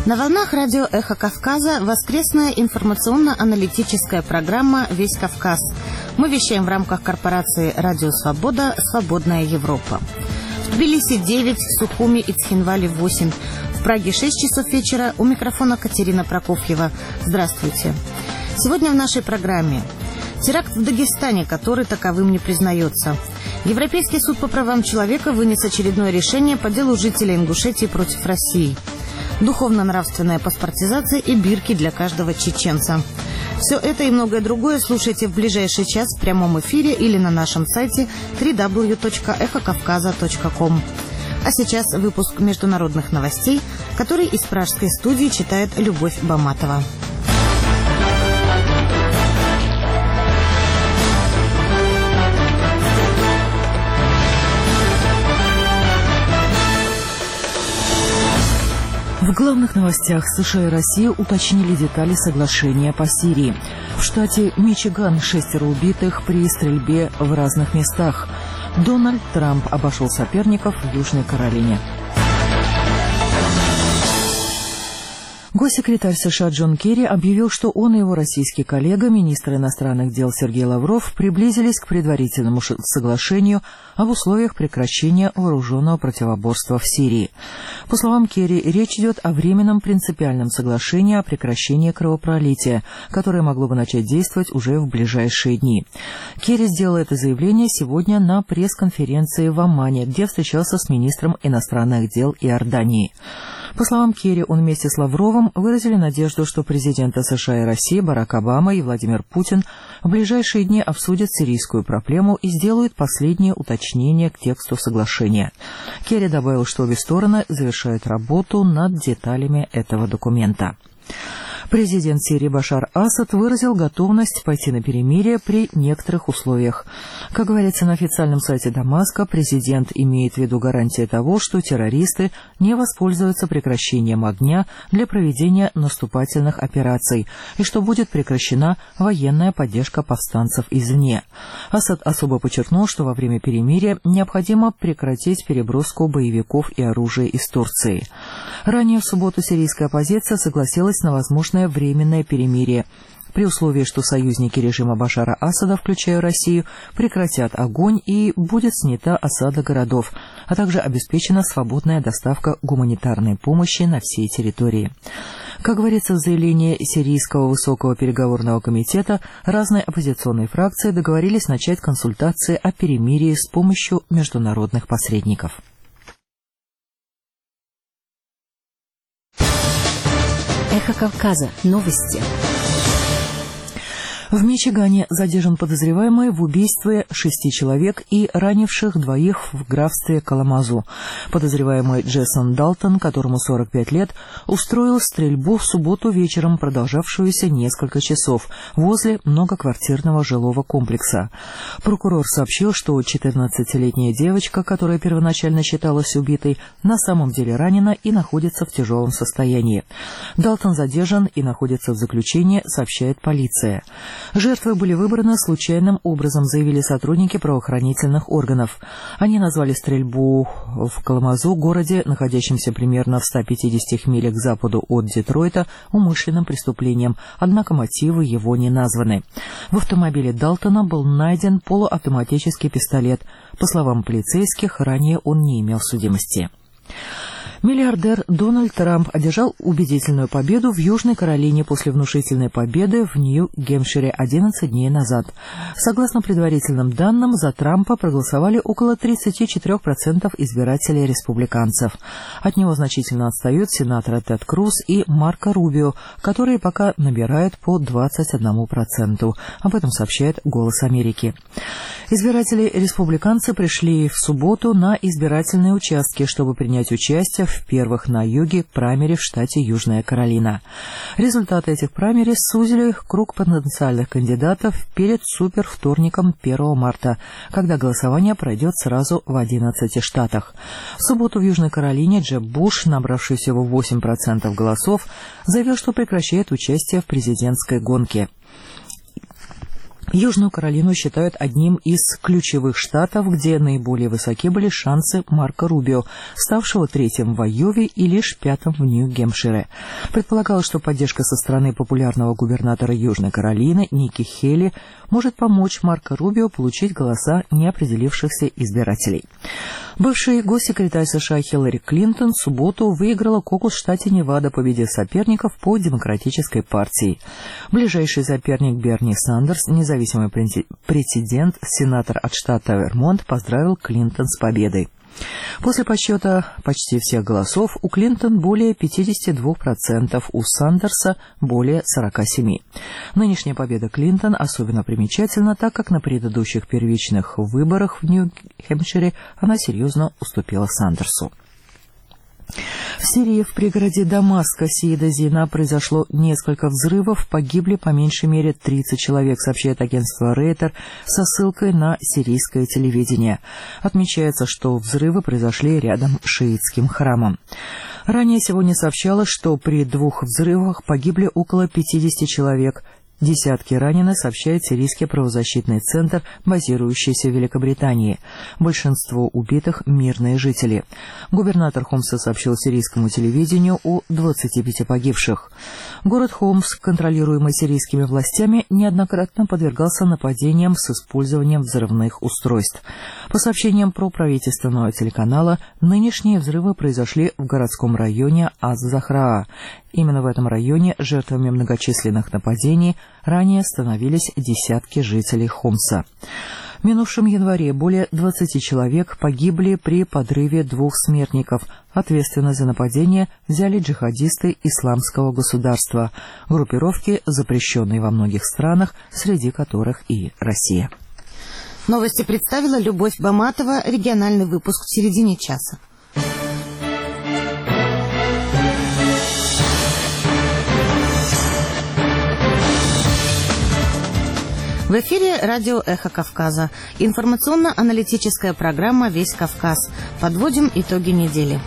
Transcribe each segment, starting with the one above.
На волнах радио «Эхо Кавказа» воскресная информационно-аналитическая программа «Весь Кавказ». Мы вещаем в рамках корпорации «Радио Свобода. Свободная Европа». В Тбилиси 9, в Сухуми и Цхинвале 8, в Праге 6 часов вечера. У микрофона Катерина Прокофьева. Здравствуйте. Сегодня в нашей программе теракт в Дагестане, который таковым не признается. Европейский суд по правам человека вынес очередное решение по делу жителей Ингушетии против России. Духовно-нравственная паспортизация и бирки для каждого чеченца. Все это и многое другое слушайте в ближайший час в прямом эфире или на нашем сайте www.эхокавказа.ком. А сейчас выпуск международных новостей, который из пражской студии читает Любовь Баматова. В главных новостях США и Россия уточнили детали соглашения по Сирии. В штате Мичиган 6 убитых при стрельбе в разных местах. Дональд Трамп обошел соперников в Южной Каролине. Госсекретарь США Джон Керри объявил, что он и его российский коллега, министр иностранных дел Сергей Лавров, приблизились к предварительному соглашению об условиях прекращения вооруженного противоборства в Сирии. По словам Керри, речь идет о временном принципиальном соглашении о прекращении кровопролития, которое могло бы начать действовать уже в ближайшие дни. Керри сделал это заявление сегодня на пресс-конференции в Омане, где встречался с министром иностранных дел Иордании. По словам Керри, он вместе с Лавровым выразили надежду, что президенты США и России Барак Обама и Владимир Путин в ближайшие дни обсудят сирийскую проблему и сделают последние уточнения к тексту соглашения. Керри добавил, что обе стороны завершают работу над деталями этого документа. Президент Сирии Башар Асад выразил готовность пойти на перемирие при некоторых условиях. Как говорится на официальном сайте Дамаска, президент имеет в виду гарантии того, что террористы не воспользуются прекращением огня для проведения наступательных операций и что будет прекращена военная поддержка повстанцев извне. Асад особо подчеркнул, что во время перемирия необходимо прекратить переброску боевиков и оружия из Турции. Ранее в субботу сирийская оппозиция согласилась на возможное временное перемирие, при условии, что союзники режима Башара Асада, включая Россию, прекратят огонь и будет снята осада городов, а также обеспечена свободная доставка гуманитарной помощи на всей территории. Как говорится в заявлении Сирийского высокого переговорного комитета, разные оппозиционные фракции договорились начать консультации о перемирии с помощью международных посредников. Эхо Кавказа. Новости. В Мичигане задержан подозреваемый в убийстве 6 человек и ранивших 2 в графстве Каламазу. Подозреваемый Джессон Далтон, которому 45 лет, устроил стрельбу в субботу вечером, продолжавшуюся несколько часов, возле многоквартирного жилого комплекса. Прокурор сообщил, что 14-летняя девочка, которая первоначально считалась убитой, на самом деле ранена и находится в тяжелом состоянии. Далтон задержан и находится в заключении, сообщает полиция. Жертвы были выбраны случайным образом, заявили сотрудники правоохранительных органов. Они назвали стрельбу в Каламазу, городе, находящемся примерно в 150 милях к западу от Детройта, умышленным преступлением, однако мотивы его не названы. В автомобиле Далтона был найден полуавтоматический пистолет. По словам полицейских, ранее он не имел судимости. Миллиардер Дональд Трамп одержал убедительную победу в Южной Каролине после внушительной победы в Нью-Гэмпшире 11 дней назад. Согласно предварительным данным, за Трампа проголосовали около 34% избирателей республиканцев. От него значительно отстают сенаторы Тед Круз и Марко Рубио, которые пока набирают по 21%. Об этом сообщает «Голос Америки». Избиратели-республиканцы пришли в субботу на избирательные участки, чтобы принять участие в первых на юге праймере в штате Южная Каролина. Результаты этих праймерис сузили круг потенциальных кандидатов перед супервторником 1 марта, когда голосование пройдет сразу в 11 штатах. В субботу в Южной Каролине Джеб Буш, набравший всего 8% голосов, заявил, что прекращает участие в президентской гонке. Южную Каролину считают одним из ключевых штатов, где наиболее высоки были шансы Марко Рубио, ставшего третьим в Айове и лишь пятым в Нью-Гэмпшире. Предполагалось, что поддержка со стороны популярного губернатора Южной Каролины Ники Хейли может помочь Марко Рубио получить голоса неопределившихся избирателей. Бывший госсекретарь США Хиллари Клинтон в субботу выиграла кокус в штате Невада, победив соперников по Демократической партии. Ближайший соперник Берни Сандерс, независимый претендент, сенатор от штата Вермонт, поздравил Клинтон с победой. После подсчета почти всех голосов у Клинтон более 52%, у Сандерса более 47%. Нынешняя победа Клинтон особенно примечательна, так как на предыдущих первичных выборах в Нью-Хэмпшире она серьезно уступила Сандерсу. В Сирии в пригороде Дамаска Сиида Зина произошло несколько взрывов, погибли по меньшей мере 30 человек, сообщает агентство Рейтер со ссылкой на сирийское телевидение. Отмечается, что взрывы произошли рядом с шиитским храмом. Ранее сегодня сообщалось, что при 2 взрывах погибли около 50 человек. Десятки ранены, сообщает сирийский правозащитный центр, базирующийся в Великобритании. Большинство убитых – мирные жители. Губернатор Хомса сообщил сирийскому телевидению о 25 погибших. Город Хомс, контролируемый сирийскими властями, неоднократно подвергался нападениям с использованием взрывных устройств. По сообщениям проправительственного телеканала, нынешние взрывы произошли в городском районе Аз-Захраа. Именно в этом районе жертвами многочисленных нападений ранее становились десятки жителей Хомса. В минувшем январе более 20 человек погибли при подрыве 2 смертников. Ответственность за нападение взяли джихадисты Исламского государства, группировки, запрещенные во многих странах, среди которых и Россия. Новости представила Любовь Баматова, региональный выпуск в середине часа. В эфире радио «Эхо Кавказа». Информационно-аналитическая программа «Весь Кавказ». Подводим итоги недели.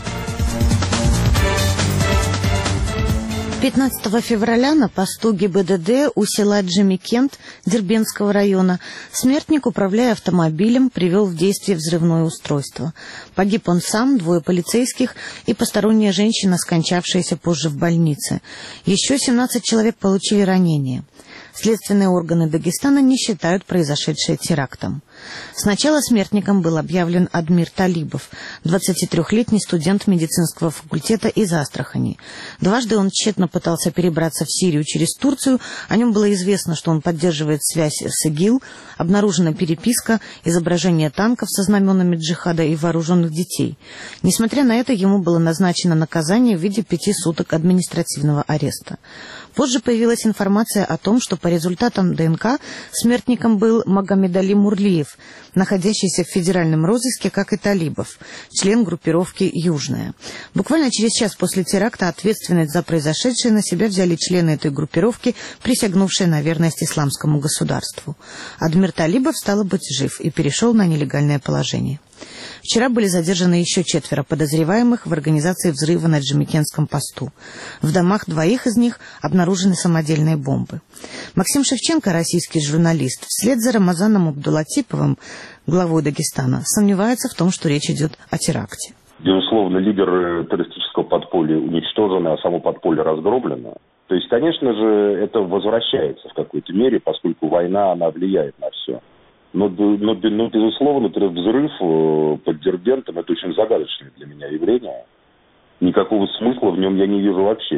15 февраля на посту ГИБДД у села Джимикент Дербентского района смертник, управляя автомобилем, привел в действие взрывное устройство. Погиб он сам, 2 полицейских и посторонняя женщина, скончавшаяся позже в больнице. Еще 17 человек получили ранения. Следственные органы Дагестана не считают произошедшее терактом. Сначала смертником был объявлен Адмир Талибов, 23-летний студент медицинского факультета из Астрахани. Дважды он тщетно пытался перебраться в Сирию через Турцию. О нем было известно, что он поддерживает связь с ИГИЛ. Обнаружена переписка, изображение танков со знаменами джихада и вооруженных детей. Несмотря на это, ему было назначено наказание в виде 5 суток административного ареста. Позже появилась информация о том, что по результатам ДНК смертником был Магомедали Мурлиев, находящийся в федеральном розыске, как и Талибов, член группировки «Южная». Буквально через час после теракта ответственность за произошедшее на себя взяли члены этой группировки, присягнувшие на верность исламскому государству. Адмир Талибов, стало быть, жив и перешел на нелегальное положение. Вчера были задержаны еще 4 подозреваемых в организации взрыва на Джимикентском посту. В домах 2 из них обнаружены самодельные бомбы. Максим Шевченко, российский журналист, вслед за Рамазаном Абдулатиповым, главой Дагестана, сомневается в том, что речь идет о теракте. Безусловно, лидер террористического подполья уничтожен, а само подполье разгромлено. То есть, конечно же, это возвращается в какой-то мере, поскольку война, она влияет на все. Но безусловно, взрыв под Дербентом – это очень загадочное для меня явление. Никакого смысла в нем я не вижу вообще,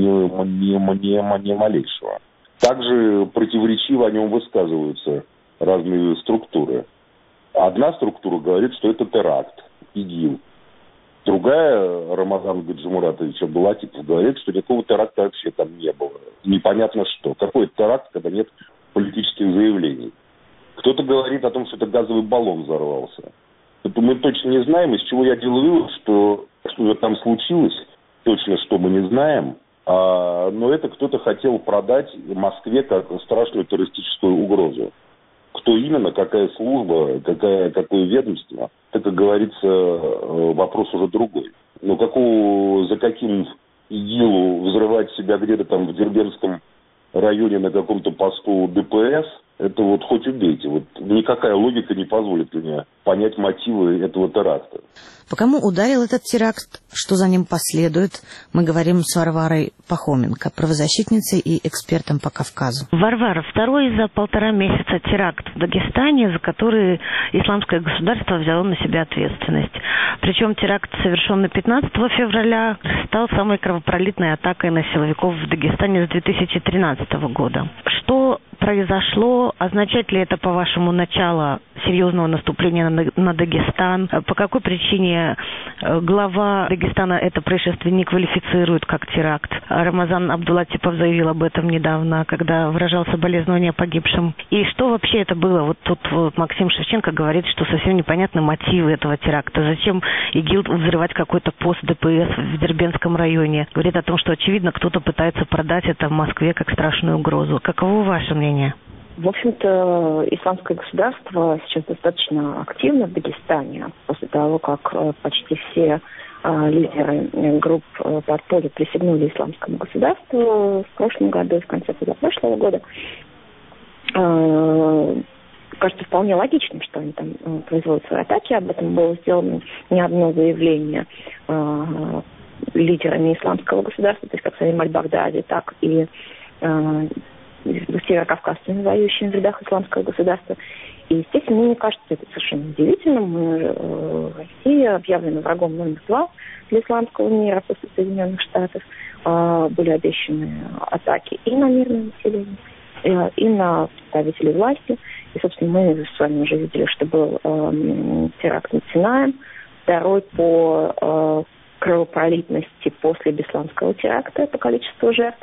ни малейшего. Также противоречиво о нем высказываются разные структуры. Одна структура говорит, что это теракт, ИГИЛ. Другая, Рамазан Гаджимуратович Абдулатипов, говорит, что никакого теракта вообще там не было. Непонятно что. Какой теракт, когда нет политических заявлений? Кто-то говорит о том, что это газовый баллон взорвался. Это мы точно не знаем, из чего я делаю вывод, что там случилось, точно что мы не знаем. Но это кто-то хотел продать Москве как страшную террористическую угрозу. Кто именно, какая служба, какое ведомство, это, как говорится, вопрос уже другой. Но за каким ИГИЛу взрывать себя где-то там в Дербентском районе на каком-то посту ДПС, Это вот хоть убейте. Вот никакая логика не позволит мне понять мотивы этого теракта. По кому ударил этот теракт, что за ним последует, мы говорим с Варварой Пахоменко, правозащитницей и экспертом по Кавказу. Варвара, второй за 1,5 месяца теракт в Дагестане, за который исламское государство взяло на себя ответственность. Причем теракт, совершенный 15 февраля, стал самой кровопролитной атакой на силовиков в Дагестане с 2013 года. Что произошло? Означает ли это, по-вашему, начало серьезного наступления на Дагестан? По какой причине глава Дагестана это происшествие не квалифицирует как теракт? Рамазан Абдулатипов заявил об этом недавно, когда выражал соболезнования погибшим. И что вообще это было? Вот тут вот Максим Шевченко говорит, что совсем непонятны мотивы этого теракта. Зачем ИГИЛ взрывать какой-то пост ДПС в Дербентском районе? Говорит о том, что, очевидно, кто-то пытается продать это в Москве как страшную угрозу. Каково ваше мнение? В общем-то, исламское государство сейчас достаточно активно в Дагестане, после того, как почти все лидеры групп подполья присягнули исламскому государству в прошлом году и в конце позапрошлого года. Кажется вполне логичным, что они там производят свои атаки. Об этом было сделано не одно заявление лидерами исламского государства, то есть как Салим аль-Багдади, так и северокавказцами, воюющими в рядах исламского государства. И, естественно, мне кажется, это совершенно удивительно. Россия объявлена врагом номер 2 для исламского мира после Соединенных Штатов. Были обещаны атаки и на мирное население, и на представителей власти. И, собственно, мы с вами уже видели, что был теракт над Синаем, второй по кровопролитности после Бесланского теракта, по количеству жертв.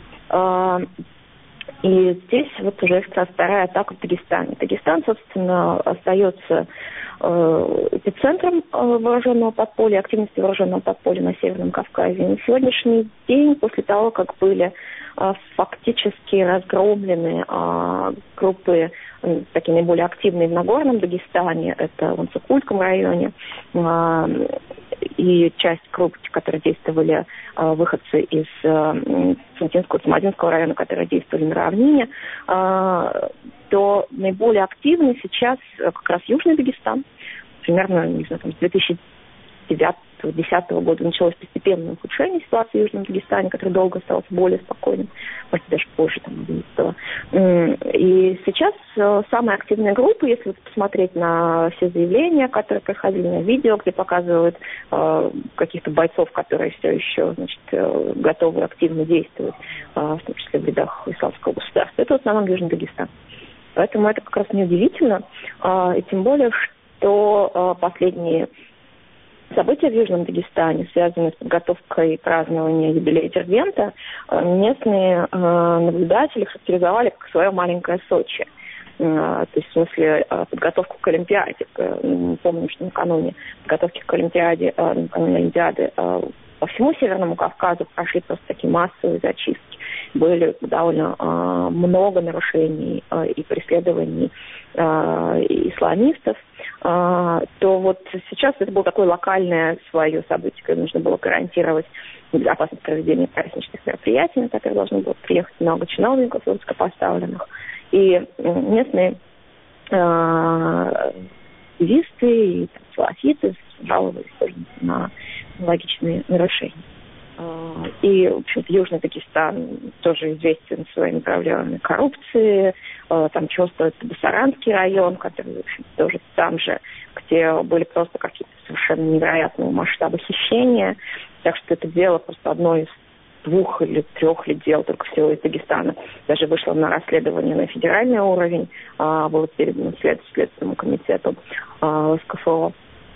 И здесь вот уже вторая атака в Дагестане. Дагестан, собственно, остается эпицентром вооруженного подполья, активности вооруженного подполья на Северном Кавказе. И на сегодняшний день, после того, как были фактически разгромлены группы, такие наиболее активные в Нагорном Дагестане, это в Ансукульском районе, и часть групп, которые действовали, выходцы из Центинского, Самодинского района, которые действовали на равнине, то наиболее активный сейчас как раз Южный Дагестан. Примерно, не знаю, там, с 2009-2010 года началось постепенное ухудшение ситуации в Южном Дагестане, который долго остался более спокойным, может, даже позже, там, 2011-го. И сейчас самые активные группы, если посмотреть на все заявления, которые проходили на видео, где показывают каких-то бойцов, которые все еще, значит, готовы активно действовать, в том числе в рядах исламского государства, это в основном Южный Дагестан. Поэтому это как раз неудивительно, и тем более, что последние события в Южном Дагестане, связанные с подготовкой празднования юбилея Дербента, местные наблюдатели характеризовали как свое маленькое Сочи. То есть, в смысле, подготовку к Олимпиаде. Помню, что накануне подготовки к Олимпиаде, накануне Олимпиады, по всему Северному Кавказу прошли просто такие массовые зачистки. Были довольно много нарушений и преследований исламистов. То вот сейчас это было такое локальное свое событие, когда нужно было гарантировать безопасность проведения праздничных мероприятий, на которые должно было приехать много чиновников высокопоставленных. И местные активисты и салафиты жаловались тоже на логичные нарушения. И, в общем-то, Южный Дагестан тоже известен своими проблемами коррупции. Там чего стоит Басаранский район, который, в общем, тоже там же, где были просто какие-то совершенно невероятного масштаба хищения. Так что это дело просто одно из 2 или 3 дел только всего из Дагестана. Даже вышло на расследование на федеральный уровень, было передано Следственному комитету СКФО.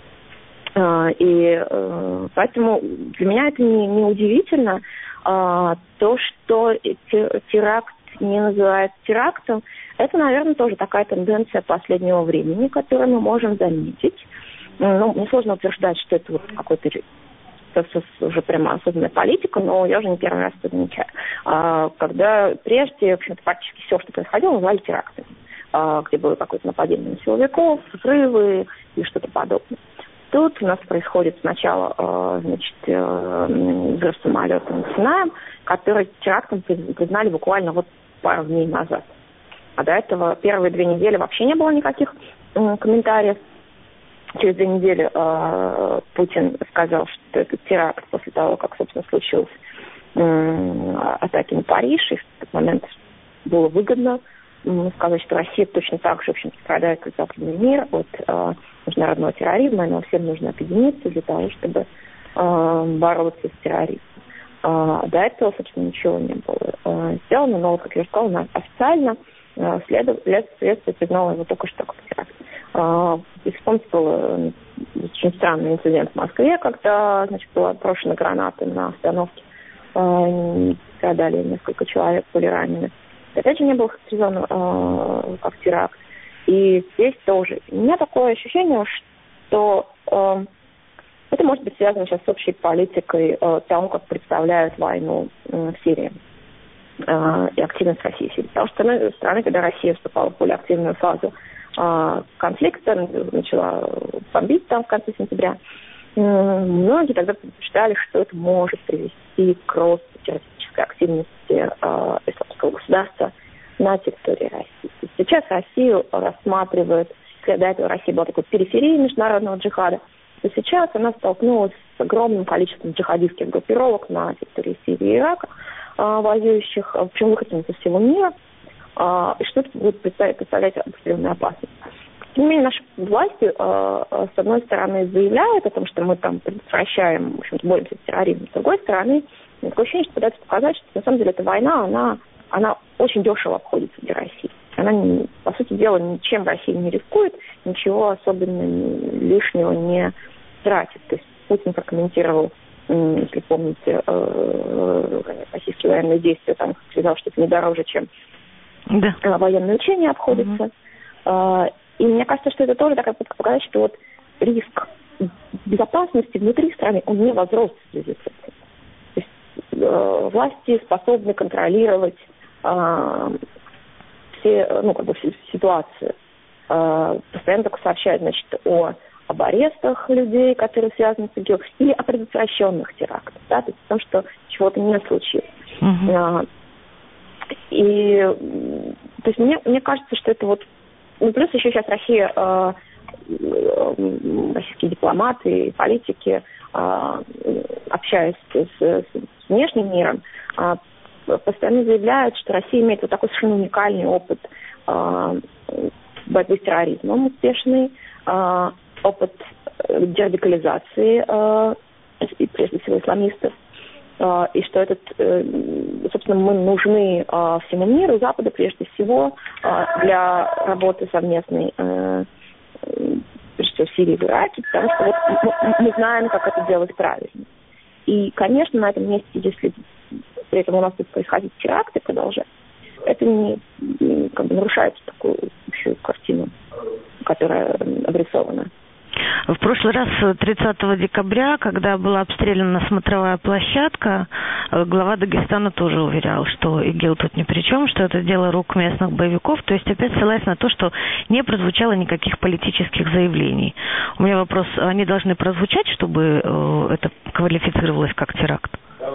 И поэтому для меня это не удивительно. То, что теракт не называют терактом, это, наверное, тоже такая тенденция последнего времени, которую мы можем заметить. Ну, несложно утверждать, что это вот какой-то уже прямо особенная политика, но я уже не первый раз это замечаю. Когда прежде, в общем-то, практически все, что происходило, называли терактами, где было какое-то нападение на силовиков, взрывы и что-то подобное. Тут у нас происходит сначала, значит, взрыв самолета над Синаем, который терактом признали буквально вот пару дней назад. А до этого первые 2 недели вообще не было никаких комментариев. Через 2 недели Путин сказал, что это теракт после того, как, собственно, случилась атаки на Париж. И в этот момент было выгодно сказать, что Россия точно так же, в общем, страдает, как западный мир, от международного терроризма, и нам всем нужно объединиться для того, чтобы бороться с терроризмом. До этого, собственно, ничего не было сделано, но, как я уже сказала, официально следствие признало его только что как теракт. И вспомните, был очень странный инцидент в Москве, когда, значит, была брошена граната на остановке, страдали несколько человек, были ранены. Опять же, не было характеризовано как теракт. И здесь тоже. У меня такое ощущение, что это может быть связано сейчас с общей политикой того, как представляют войну в Сирии и активность России в Сирии. Потому что, с одной стороны, когда Россия вступала в более активную фазу конфликта, начала бомбить там в конце сентября, многие тогда предупреждали, что это может привести к росту террористической активности исламского государства на территории России. Сейчас Россию рассматривают, когда до этого Россия была такой периферией международного джихада, то сейчас она столкнулась с огромным количеством джихадистских группировок на территории Сирии и Ирака, воюющих, причем выходцами со всего мира, и что это будет представлять определенную опасность. Тем не менее, наши власти, с одной стороны, заявляют о том, что мы там предотвращаем, в общем-то, боремся с терроризмом. С другой стороны, такое ощущение, что пытаются показать, что на самом деле эта война, она очень дешево обходится для России. Она, по сути дела, ничем Россия не рискует, ничего особенно лишнего не тратит. То есть Путин прокомментировал, если помните, российские военные действия, там сказал, что это не дороже, чем военные учения обходятся. И мне кажется, что это тоже такая попытка показать, что вот риск безопасности внутри страны, он не возрос в связи с этим. То есть власти способны контролировать все ситуации. Постоянно только сообщают, значит, об арестах людей, которые связаны с ИГИЛ, или о предотвращенных терактах, да, то есть о том, что чего-то не случилось. И то есть мне кажется, что это вот, плюс еще сейчас Россия, российские дипломаты и политики, общаясь с внешним миром, постоянно заявляют, что Россия имеет вот такой совершенно уникальный опыт борьбы с терроризмом успешный, опыт дерадикализации, прежде всего, исламистов, и что собственно, мы нужны всему миру, Западу прежде всего, для работы совместной, прежде всего, в Сирии и в Ираке, потому что вот мы знаем, как это делать правильно. И, конечно, на этом месте, если при этом у нас будет происходить теракты, продолжать, это не нарушает такую общую картину, которая обрисована. В прошлый раз, 30 декабря, когда была обстреляна смотровая площадка, глава Дагестана тоже уверял, что ИГИЛ тут ни при чем, что это дело рук местных боевиков. То есть опять ссылаясь на то, что не прозвучало никаких политических заявлений. У меня вопрос, они должны прозвучать, чтобы это квалифицировалось как теракт?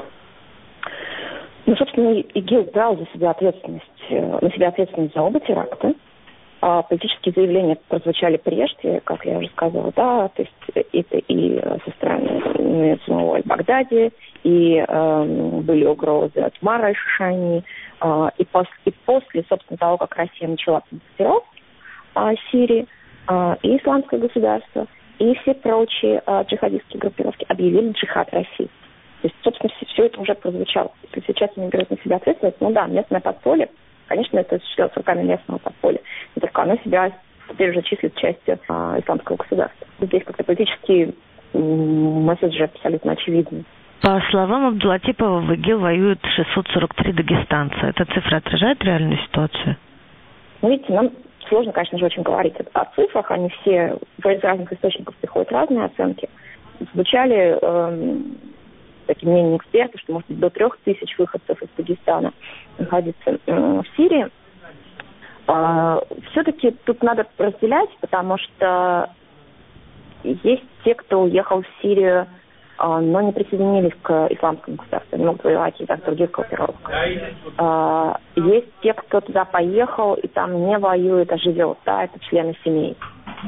Ну, собственно, ИГИЛ брал на себя ответственность за оба теракта. Политические заявления прозвучали прежде, как я уже сказала, да, то есть это и со стороны самого Аль-Багдади, и были угрозы от Мара Аль-Шушайни, и после, собственно, того, как Россия начала бомбардировки Сирии, и Исламское государство, и все прочие джихадистские группировки объявили джихад России. То есть, собственно, все это уже прозвучало. Если сейчас они берут на себя ответственность, ну да, местное подполье, конечно, это осуществлялось руками местного подполья. И только оно себя теперь уже числит частью исламского государства. Здесь как-то политические месседжи абсолютно очевидны. По словам Абдулатипова, в ИГИЛ воюют 643 дагестанца. Эта цифра отражает реальную ситуацию? Ну, видите, нам сложно, конечно же, очень говорить о цифрах. Они все из разных источников приходят разные оценки. Звучали такие мнения экспертов, что, может быть, до 3000 выходцев из Дагестана находится в Сирии. Все-таки тут надо разделять, потому что есть те, кто уехал в Сирию но не присоединились к исламскому государству, не могут воевать из-за других группировок. Есть те, кто туда поехал и там не воюет, а живет, да, это члены семей.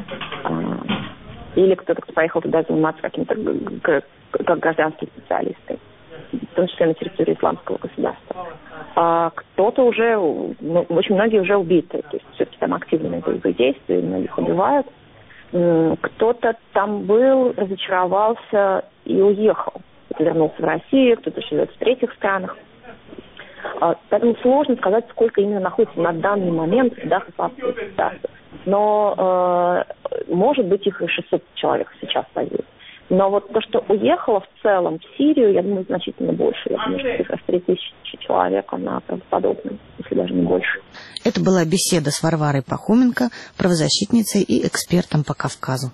Или кто-то, кто поехал туда заниматься каким-то, как гражданские специалисты, в том числе на территории исламского государства. А кто-то уже, очень многие уже убиты, то есть все-таки там активные боевые действия, многих убивают. Кто-то там был, разочаровался и уехал. Кто-то вернулся в Россию, кто-то живет в третьих странах. Поэтому сложно сказать, сколько именно находится на данный момент в судах исламского государства. Но, может быть, их и 600 человек сейчас воюют. Но вот то, что уехало в целом в Сирию, я думаю, значительно больше. Я думаю, что цифра в 3000 человек, она правдоподобна, если даже не больше. Это была беседа с Варварой Пахоменко, правозащитницей и экспертом по Кавказу.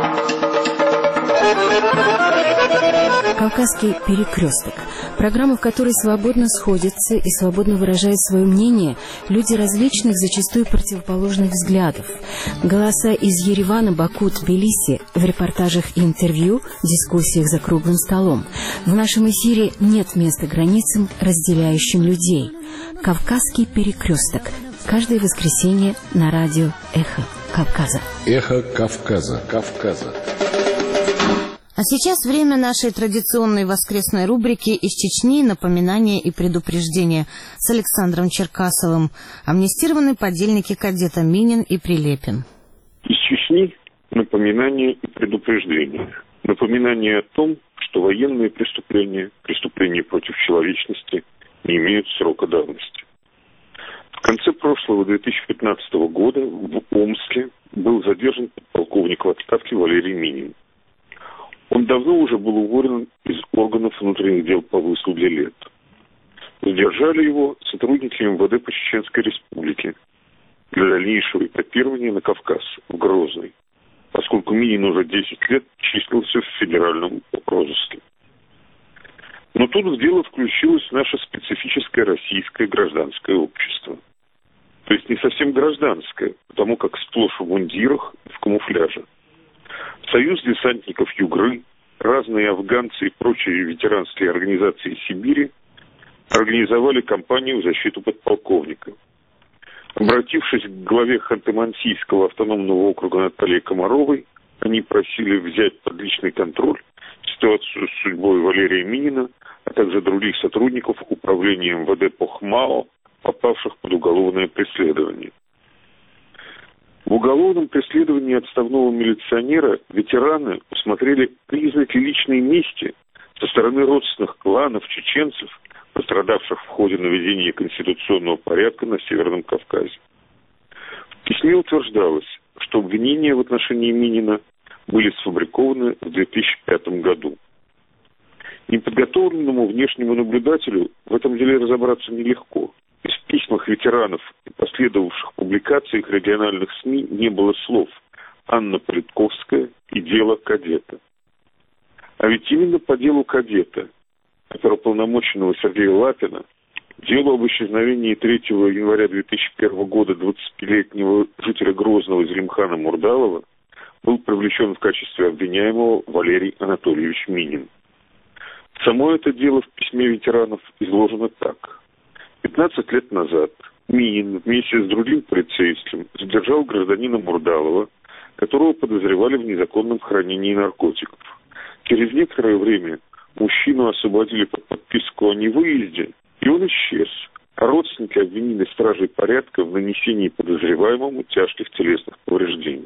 «Кавказский перекресток» – программа, в которой свободно сходятся и свободно выражают свое мнение люди различных, зачастую противоположных взглядов. Голоса из Еревана, Баку, Тбилиси в репортажах и интервью, дискуссиях за круглым столом. В нашем эфире нет места границам, разделяющим людей. «Кавказский перекресток» – каждое воскресенье на радио «Эхо Кавказа». «Эхо Кавказа». Кавказа. А сейчас время нашей традиционной воскресной рубрики «Из Чечни. Напоминания и предупреждения» с Александром Черкасовым. Амнистированы подельники кадета Минин и Прилепин. Из Чечни напоминания и предупреждения. Напоминание о том, что военные преступления, преступления против человечности не имеют срока давности. В конце прошлого 2015 года в Омске был задержан подполковник в отставке Валерий Минин. Он давно уже был уволен из органов внутренних дел по выслуге лет. Задержали его сотрудники МВД по Чеченской Республике для дальнейшего этапирования на Кавказ, в Грозный, поскольку Минин уже 10 лет числился в федеральном розыске. Но тут в дело включилось наше специфическое российское гражданское общество. То есть не совсем гражданское, потому как сплошь в мундирах и в камуфляже. Союз десантников Югры, разные афганцы и прочие ветеранские организации Сибири организовали кампанию в защиту подполковника. Обратившись к главе Ханты-Мансийского автономного округа Наталье Комаровой, они просили взять под личный контроль ситуацию с судьбой Валерия Минина, а также других сотрудников управления МВД по ХМАО, попавших под уголовное преследование. В уголовном преследовании отставного милиционера ветераны усмотрели признаки личной мести со стороны родственных кланов чеченцев, пострадавших в ходе наведения конституционного порядка на Северном Кавказе. В письме утверждалось, что обвинения в отношении Минина были сфабрикованы в 2005 году. Неподготовленному внешнему наблюдателю в этом деле разобраться нелегко. В письмах ветеранов и последовавших публикациях региональных СМИ не было слов «Анна Политковская» и «Дело кадета». А ведь именно по делу кадета, оперуполномоченного Сергея Лапина, делу об исчезновении 3 января 2001 года 20-летнего жителя Грозного Зелимхана Мурдалова, был привлечен в качестве обвиняемого Валерий Анатольевич Минин. Само это дело в письме ветеранов изложено так. 15 лет назад Минин вместе с другим полицейским задержал гражданина Мурдалова, которого подозревали в незаконном хранении наркотиков. Через некоторое время мужчину освободили под подписку о невыезде, и он исчез. А родственники обвинили стражей порядка в нанесении подозреваемому тяжких телесных повреждений.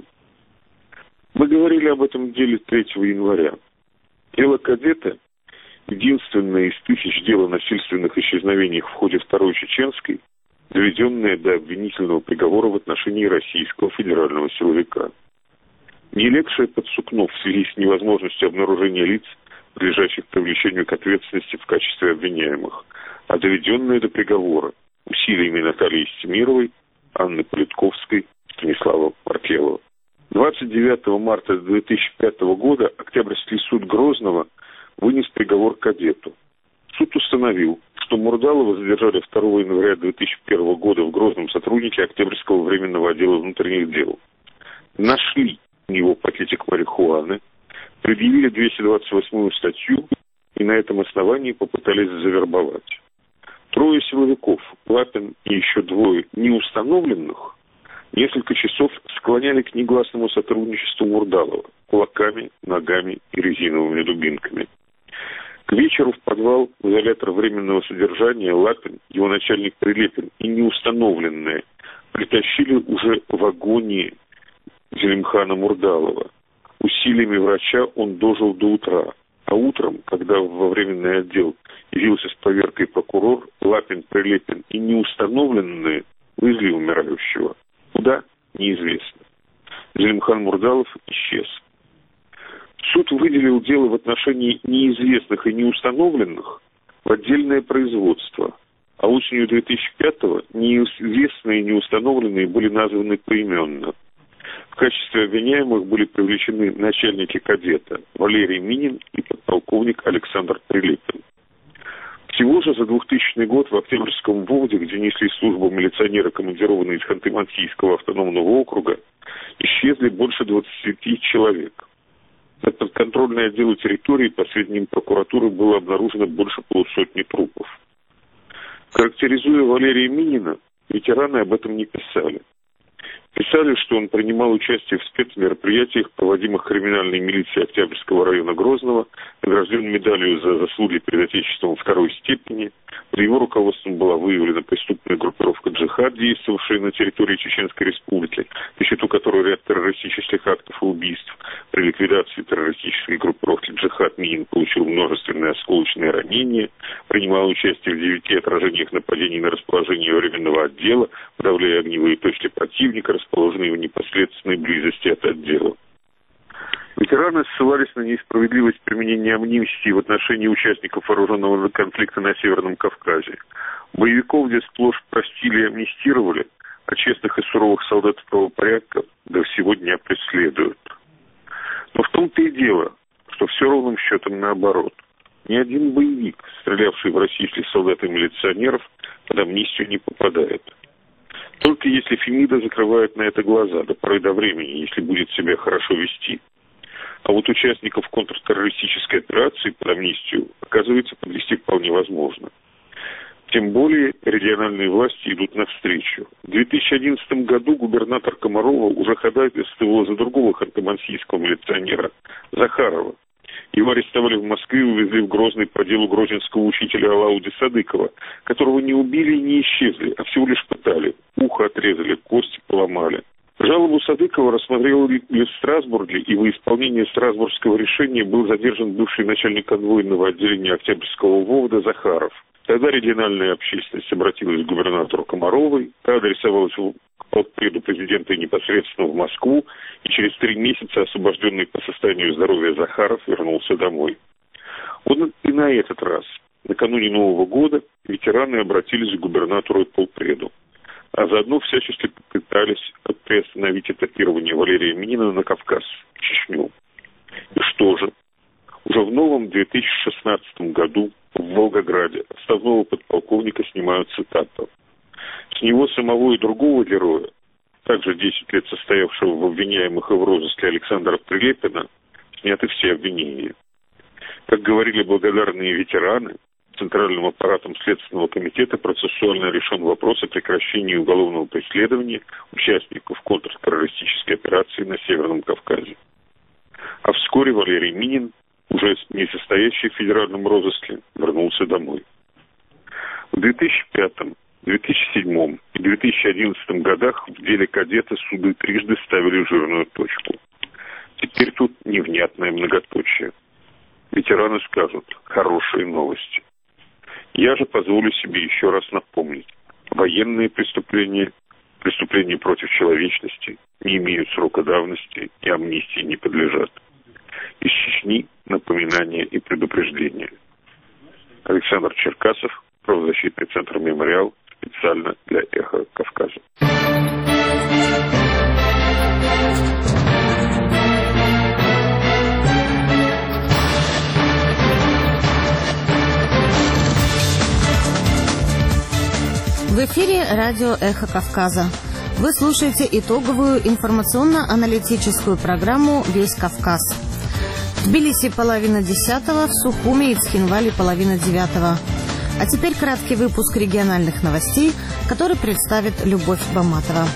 Мы говорили об этом деле 3 января. Дело кадета, единственное из 1000 дел о насильственных исчезновениях в ходе Второй Чеченской, доведенное до обвинительного приговора в отношении российского федерального силовика. Не легшее под сукно в связи с невозможностью обнаружения лиц, подлежащих привлечению к ответственности в качестве обвиняемых, а доведенное до приговора усилиями Натальи Стемировой, Анны Политковской, Станислава Маркелова. 29 марта 2005 года Октябрьский суд Грозного вынес приговор кадету. Суд установил, что Мурдалова задержали 2 января 2001 года в Грозном сотрудники Октябрьского временного отдела внутренних дел. Нашли у него пакетик марихуаны, предъявили 228-ю статью и на этом основании попытались завербовать. 3 силовиков, Лапин и еще 2 неустановленных, несколько часов склоняли к негласному сотрудничеству Мурдалова кулаками, ногами и резиновыми дубинками. К вечеру в подвал в изолятор временного содержания Лапин, его начальник Прилепин и неустановленные притащили уже в агонии Зелимхана Мурдалова. Усилиями врача он дожил до утра. А утром, когда во временный отдел явился с поверкой прокурор, Лапин, Прилепин и неустановленные вывезли умирающего. Куда? Неизвестно. Зелимхан Мурдалов исчез. Суд выделил дело в отношении неизвестных и неустановленных в отдельное производство, а осенью 2005-го неизвестные и неустановленные были названы поименно. В качестве обвиняемых были привлечены начальники кадета Валерий Минин и подполковник Александр Прилепин. Всего же за 2000 год в Октябрьском Вовде, где несли службу милиционеры, командированные из Ханты-Мансийского автономного округа, исчезли больше 20 человек. На подконтрольные отделы территории, по сведениям прокуратуры, было обнаружено больше 250 трупов. Характеризуя Валерия Минина, ветераны об этом не писали. Писали, что он принимал участие в спецмероприятиях, проводимых криминальной милицией Октябрьского района Грозного, награжден медалью за заслуги перед Отечеством 2-й степени. Под его руководством была выявлена преступная группировка «Джихад», действовавшая на территории Чеченской Республики, на счету которой ряд террористических актов и убийств. При ликвидации террористической группировки «Джихад» Минин получил множественные осколочные ранения, принимал участие в 9 отражениях нападений на расположение временного отдела, подавляя огневые точки противника, расположенные в непосредственной близости от отдела. Ветераны ссылались на несправедливость применения амнистии в отношении участников вооруженного конфликта на Северном Кавказе. Боевиков здесь сплошь простили и амнистировали, а честных и суровых солдат правопорядка до всего дня преследуют. Но в том-то и дело, что все ровным счетом наоборот. Ни один боевик, стрелявший в российских солдат и милиционеров, под амнистию не попадает. Только если Фемида закрывает на это глаза до поры до времени, если будет себя хорошо вести. А вот участников контртеррористической операции под амнистию, оказывается, подвести вполне возможно. Тем более региональные власти идут навстречу. В 2011 году губернатор Комарова уже ходатайствовал за другого ханты-мансийского милиционера, Захарова. Его арестовали в Москве и увезли в Грозный по делу грозинского учителя Алауди Садыкова, которого не убили и не исчезли, а всего лишь пытали. Ухо отрезали, кости поломали. Жалобу Садыкова рассмотрел в Страсбурге, и во исполнение страсбургского решения был задержан бывший начальник конвойного отделения Октябрьского Вовда Захаров. Тогда региональная общественность обратилась к губернатору Комаровой, та адресовалась к полпреду президента непосредственно в Москву, и через 3 месяца освобожденный по состоянию здоровья Захаров вернулся домой. Вот и на этот раз, накануне Нового года, ветераны обратились к губернатору и полпреду, а заодно всячески попытались приостановить этапирование Валерия Минина на Кавказ, в Чечню. И что же? Уже в новом 2016 году в Волгограде отставного подполковника снимают цитату. С него самого и другого героя, также 10 лет состоявшего в обвиняемых и в розыске Александра Прилепина, сняты все обвинения. Как говорили благодарные ветераны, Центральным аппаратом Следственного комитета процессуально решен вопрос о прекращении уголовного преследования участников контртеррористической операции на Северном Кавказе. А вскоре Валерий Минин, уже не состоящий в федеральном розыске, вернулся домой. В 2005, 2007 и 2011 годах в деле кадета суды трижды ставили жирную точку. Теперь тут невнятное многоточие. Ветераны скажут: хорошие новости. Я же позволю себе еще раз напомнить. Военные преступления, преступления против человечности не имеют срока давности и амнистии не подлежат. Из Чечни напоминания и предупреждения. Александр Черкасов, правозащитный центр «Мемориал», специально для «Эхо Кавказа». В эфире радио «Эхо Кавказа». Вы слушаете итоговую информационно-аналитическую программу «Весь Кавказ». В В Тбилиси 8:30, в Сухуми и Цхинвале 8:30. А теперь краткий выпуск региональных новостей, который представит Любовь Баматова.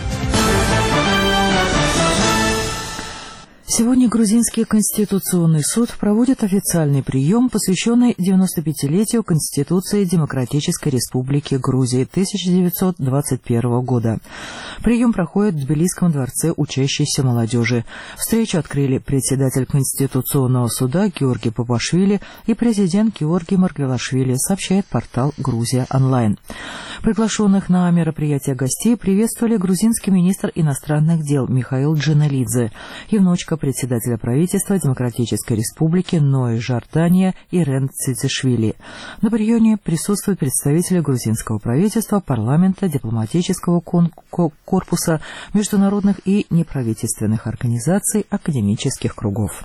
Сегодня Грузинский конституционный суд проводит официальный прием, посвященный 95-летию Конституции Демократической Республики Грузии 1921 года. Прием проходит в Тбилисском дворце учащейся молодежи. Встречу открыли председатель Конституционного суда Георгий Папашвили и президент Георгий Маргвелашвили, сообщает портал «Грузия онлайн». Приглашенных на мероприятие гостей приветствовали грузинский министр иностранных дел Михаил Джаналидзе и внучка председателя правительства Демократической Республики Нои Жордания Ирен Цицишвили. На приеме присутствуют представители грузинского правительства, парламента, дипломатического корпуса, международных и неправительственных организаций, академических кругов.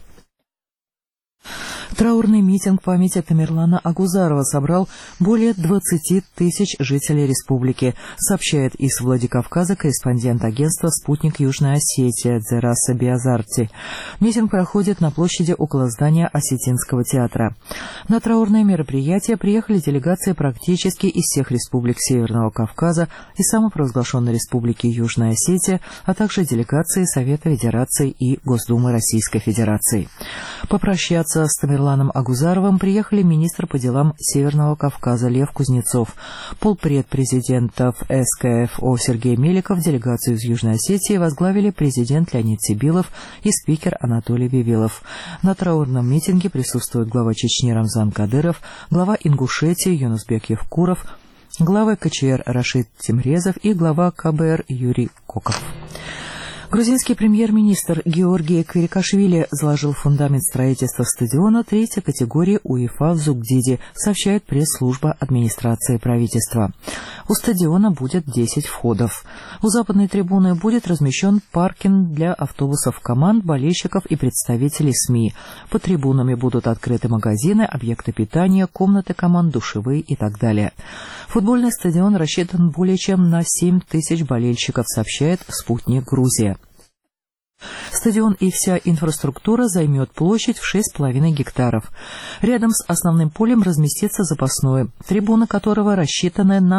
Траурный митинг памяти Тамерлана Агузарова собрал более 20 тысяч жителей республики, сообщает из Владикавказа корреспондент агентства «Спутник Южная Осетия» Дзераса Биазарти. Митинг проходит на площади около здания Осетинского театра. На траурное мероприятие приехали делегации практически из всех республик Северного Кавказа и самопровозглашенной республики Южная Осетия, а также делегации Совета Федерации и Госдумы Российской Федерации. Попрощаться с Тамерланом Агузаровым приехали министр по делам Северного Кавказа Лев Кузнецов, полпред президентов СКФО Сергей Меликов, делегацию из Южной Осетии возглавили президент Леонид Сибилов и спикер Анатолий Вавилов. На траурном митинге присутствуют глава Чечни Рамзан Кадыров, глава Ингушетии Юнусбек Евкуров, глава КЧР Рашид Тимрезов и глава КБР Юрий Коков. Грузинский премьер-министр Георгий Квирикашвили заложил фундамент строительства стадиона третьей категории УЕФА в Зугдиде, сообщает пресс-служба администрации правительства. У стадиона будет 10 входов. У западной трибуны будет размещен паркинг для автобусов команд, болельщиков и представителей СМИ. Под трибунами будут открыты магазины, объекты питания, комнаты команд, душевые и так далее. Футбольный стадион рассчитан более чем на 7 тысяч болельщиков, сообщает «Спутник Грузия». Стадион и вся инфраструктура займет площадь в 6,5 гектаров. Рядом с основным полем разместится запасное, трибуны которого рассчитаны на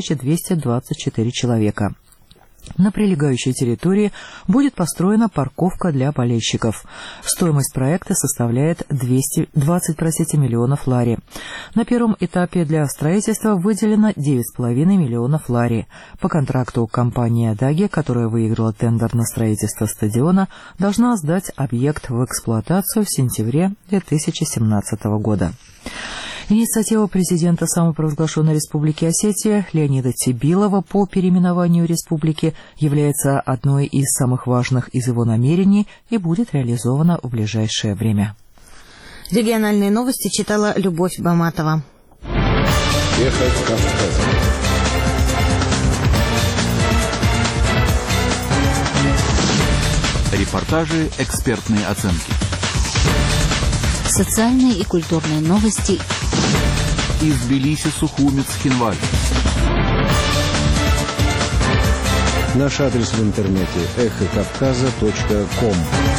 1224 человека. На прилегающей территории будет построена парковка для болельщиков. Стоимость проекта составляет 20 миллионов лари. На первом этапе для строительства выделено 9,5 миллионов лари. По контракту компания «Даги», которая выиграла тендер на строительство стадиона, должна сдать объект в эксплуатацию в сентябре 2017 года. Инициатива президента самопровозглашенной Республики Осетия Леонида Сибилова по переименованию республики является одной из самых важных из его намерений и будет реализована в ближайшее время. Региональные новости читала Любовь Баматова. Эхо Кавказа. Репортажи, экспертные оценки. Социальные и культурные новости из Тбилиси, Сухуми, Цхинваль. Наш адрес в интернете эхокавказа.ком.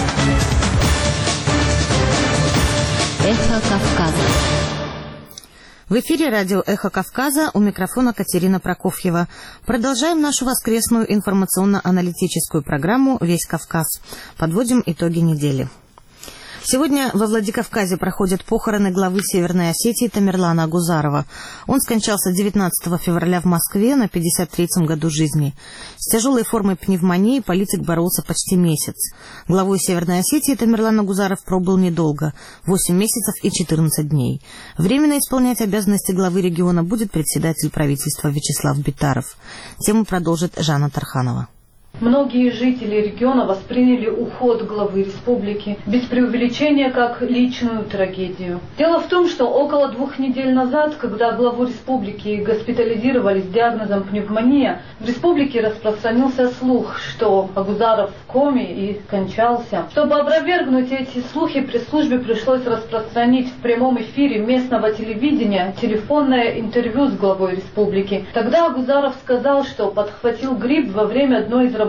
Эхо Кавказа. В эфире радио «Эхо Кавказа», у микрофона Катерина Прокофьева. Продолжаем нашу воскресную информационно-аналитическую программу «Весь Кавказ». Подводим итоги недели. Сегодня во Владикавказе проходят похороны главы Северной Осетии Тамерлана Агузарова. Он скончался 19 февраля в Москве на 53-м году жизни. С тяжелой формой пневмонии политик боролся почти месяц. Главой Северной Осетии Тамерлан Агузаров пробыл недолго – 8 месяцев и 14 дней. Временно исполнять обязанности главы региона будет председатель правительства Вячеслав Битаров. Тему продолжит Жанна Тарханова. Многие жители региона восприняли уход главы республики без преувеличения как личную трагедию. Дело в том, что около 2 недель назад, когда главу республики госпитализировали с диагнозом пневмония, в республике распространился слух, что Агузаров в коме и скончался. Чтобы опровергнуть эти слухи, пресс-службе пришлось распространить в прямом эфире местного телевидения телефонное интервью с главой республики. Тогда Агузаров сказал, что подхватил грипп во время одной из рабочих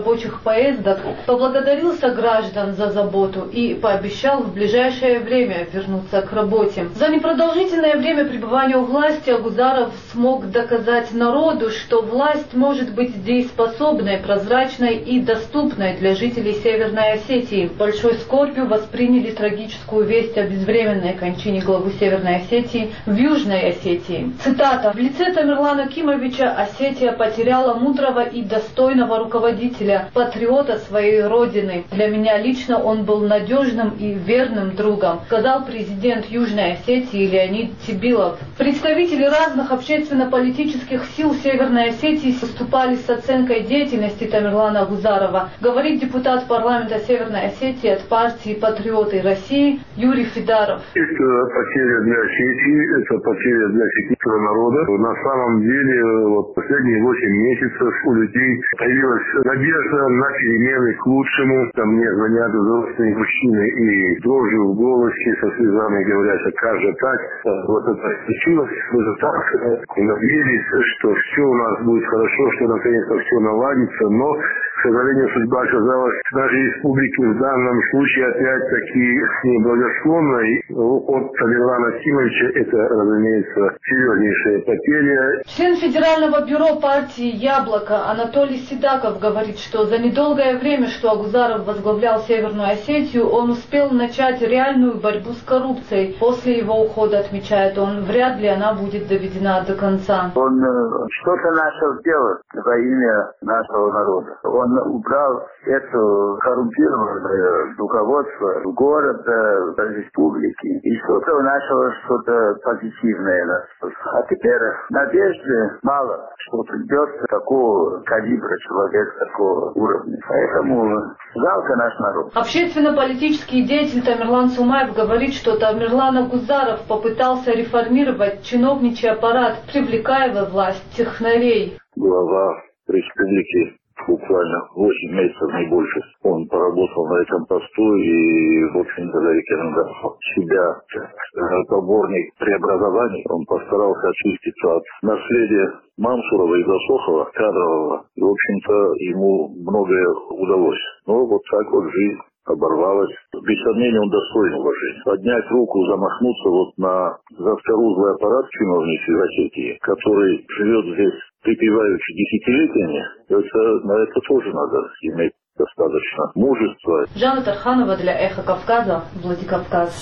рабочих поездок, поблагодарил сограждан за заботу и пообещал в ближайшее время вернуться к работе. За непродолжительное время пребывания у власти Агузаров смог доказать народу, что власть может быть дееспособной, прозрачной и доступной для жителей Северной Осетии. Большой скорбью восприняли трагическую весть о безвременной кончине главы Северной Осетии в Южной Осетии. Цитата. «В лице Тамерлана Кимовича Осетия потеряла мудрого и достойного руководителя, патриота своей родины. Для меня лично он был надежным и верным другом», сказал президент Южной Осетии Леонид Тибилов. Представители разных общественно-политических сил Северной Осетии выступали с оценкой деятельности Тамерлана Агузарова, говорит депутат парламента Северной Осетии от партии «Патриоты России» Юрий Фидаров. Это потеря для Осетии, это потеря для осетинского народа. На самом деле, вот последние 8 месяцев у людей появилась надежда на перемены к лучшему. Там мне звонят взрослые мужчины и дрожью в голосе, со слезами говорят, что как же так? Вот это случилось, мы же так надеялись, что все у нас будет хорошо, что наконец-то все наладится, но, к сожалению, судьба оказалась в нашей республике в данном случае опять-таки неблагосклонной. От Тамерлана Кимовича это, разумеется, серьезнейшая потеря. Член Федерального бюро партии «Яблоко» Анатолий Седаков говорит, что за недолгое время, что Агузаров возглавлял Северную Осетию, он успел начать реальную борьбу с коррупцией. После его ухода, отмечает он, вряд ли она будет доведена до конца. Он что-то начал делать во имя нашего народа. Он убрал это коррумпированное руководство города, республики, и что-то начало что-то позитивное. А теперь надежды мало, что придет такого калибра человек, такого уровня. Поэтому жалко наш народ. Общественно-политический деятель Тамерлан Сумаев говорит, что Тамерлан Агузаров попытался реформировать чиновничий аппарат, привлекая во власть технарей. Глава республики буквально 8 месяцев, не больше. Он поработал на этом посту и, в общем-то, зарекомендовал себя как поборник преобразований. Он постарался очиститься от наследия Мансурова и Засохова, кадрового. И, в общем-то, ему многое удалось. Но вот так вот жизнь оборвалась. Без сомнения, он достоин уважения. Поднять руку, замахнуться вот на заскорузлый аппарат чиновничий в Осетии, который живет здесь припеваючи десятилетиями, на это тоже надо иметь достаточно мужества. Жанна Тарханова для «Эхо Кавказа», Владикавказ.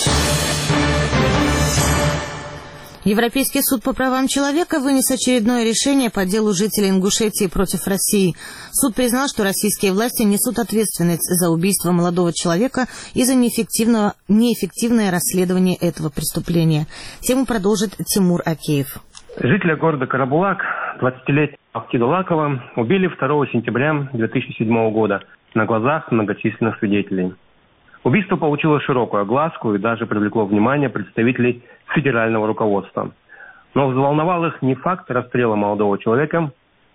Европейский суд по правам человека вынес очередное решение по делу жителей Ингушетии против России. Суд признал, что российские власти несут ответственность за убийство молодого человека и за неэффективное расследование этого преступления. Тему продолжит Тимур Акеев. Жителя города Карабулак, 20-летнего Абкида Лакова, убили 2 сентября 2007 года на глазах многочисленных свидетелей. Убийство получило широкую огласку и даже привлекло внимание представителей федерального руководства. Но взволновал их не факт расстрела молодого человека,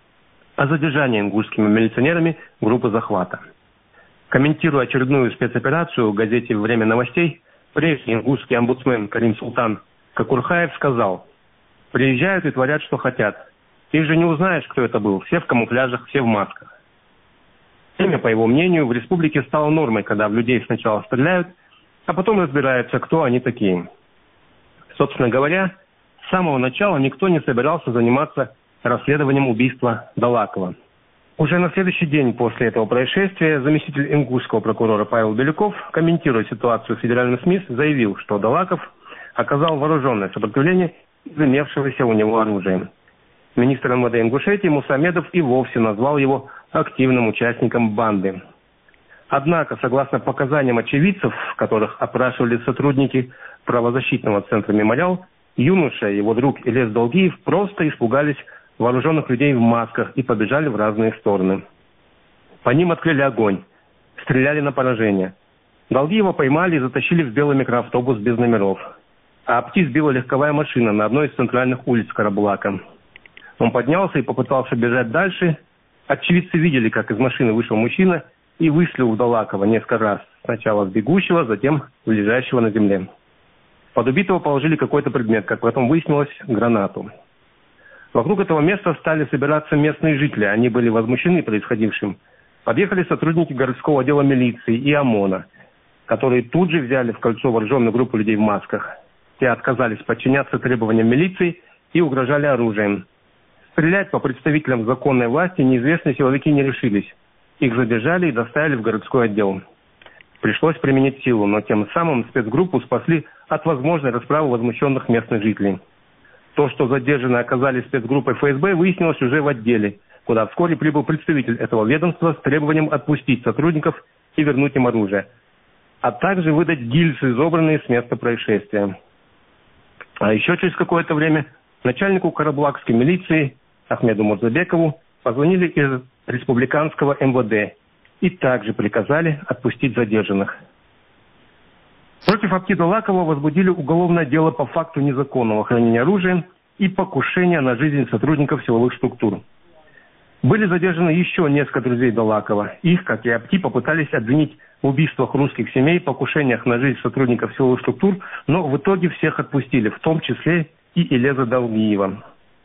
а задержание ингушскими милиционерами группы захвата. Комментируя очередную спецоперацию в газете «Время новостей», прежний ингушский омбудсмен Карим Султан Какурхаев сказал: «Приезжают и творят, что хотят. Ты же не узнаешь, кто это был. Все в камуфляжах, все в масках». Время, по его мнению, в республике стало нормой, когда в людей сначала стреляют, а потом разбираются, кто они такие. Собственно говоря, с самого начала никто не собирался заниматься расследованием убийства Далакова. Уже на следующий день после этого происшествия заместитель ингушского прокурора Павел Беляков, комментируя ситуацию в федеральных СМИ, заявил, что Далаков оказал вооруженное сопротивление из имевшегося у него оружия. Министр МВД Ингушетии Мусамедов и вовсе назвал его активным участником банды. Однако, согласно показаниям очевидцев, которых опрашивали сотрудники правозащитного центра «Мемориал», юноша и его друг Илес Долгиев просто испугались вооруженных людей в масках и побежали в разные стороны. По ним открыли огонь, стреляли на поражение. Долгиева поймали и затащили в белый микроавтобус без номеров. А Апти сбила легковая машина на одной из центральных улиц Карабулака. Он поднялся и попытался бежать дальше. Очевидцы видели, как из машины вышел мужчина и выстрелил в Далакова несколько раз. Сначала в бегущего, затем в лежащего на земле. Под убитого положили какой-то предмет, как потом выяснилось, гранату. Вокруг этого места стали собираться местные жители. Они были возмущены происходившим. подъехали сотрудники городского отдела милиции и ОМОНа, которые тут же взяли в кольцо вооруженную группу людей в масках. Те отказались подчиняться требованиям милиции и угрожали оружием. Стрелять по представителям законной власти неизвестные силовики не решились. Их задержали и доставили в городской отдел. Пришлось применить силу, но тем самым спецгруппу спасли от возможной расправы возмущенных местных жителей. То, что задержанные оказались спецгруппой ФСБ, выяснилось уже в отделе, куда вскоре прибыл представитель этого ведомства с требованием отпустить сотрудников и вернуть им оружие, а также выдать гильзы, изобранные с места происшествия. А еще через какое-то время начальнику карабулакской милиции Ахмеду Мурзабекову позвонили из республиканского МВД и также приказали отпустить задержанных. Против Аптида Лакова возбудили уголовное дело по факту незаконного хранения оружия и покушения на жизнь сотрудников силовых структур. Были задержаны еще несколько друзей Далакова. Их, как и Апти, попытались обвинить в убийствах русских семей, покушениях на жизнь сотрудников силовых структур, но в итоге всех отпустили, в том числе и Илеза Далгиева.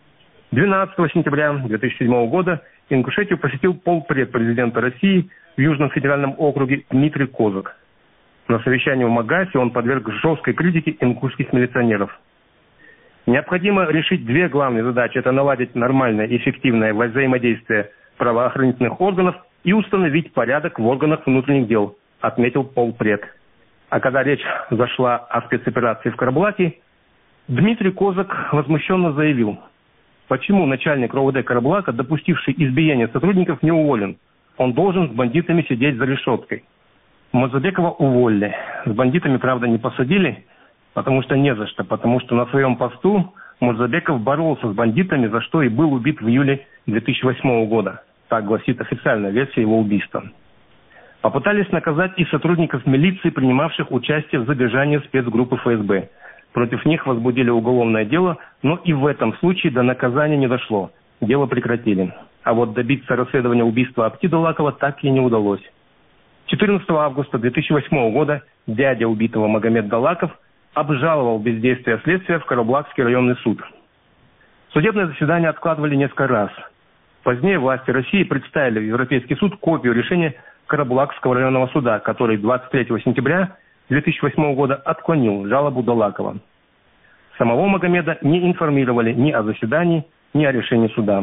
12 сентября 2007 года Ингушетию посетил полпред президента России в Южном федеральном округе Дмитрий Козак. На совещании в Магасе он подверг жесткой критике ингушских милиционеров. Необходимо решить две главные задачи. Это наладить нормальное и эффективное взаимодействие правоохранительных органов и установить порядок в органах внутренних дел, отметил полпред. А когда речь зашла о спецоперации в Карабулаке, Дмитрий Козак возмущенно заявил: почему начальник РОВД Карабулака, допустивший избиение сотрудников, не уволен? Он должен с бандитами сидеть за решеткой. Мурзабекова уволили. С бандитами, правда, не посадили, потому что не за что. Потому что на своем посту Мурзабеков боролся с бандитами, за что и был убит в июле 2008 года. Так гласит официальная версия его убийства. Попытались наказать и сотрудников милиции, принимавших участие в задержании спецгруппы ФСБ. Против них возбудили уголовное дело, но и в этом случае до наказания не дошло. Дело прекратили. А вот добиться расследования убийства Аптида Лакова так и не удалось. 14 августа 2008 года дядя убитого Магомед Далаков обжаловал бездействие следствия в Карабулакский районный суд. Судебное заседание откладывали несколько раз. Позднее власти России представили в Европейский суд копию решения Карабулакского районного суда, который 23 сентября 2008 года отклонил жалобу Далакова. Самого Магомеда не информировали ни о заседании, ни о решении суда.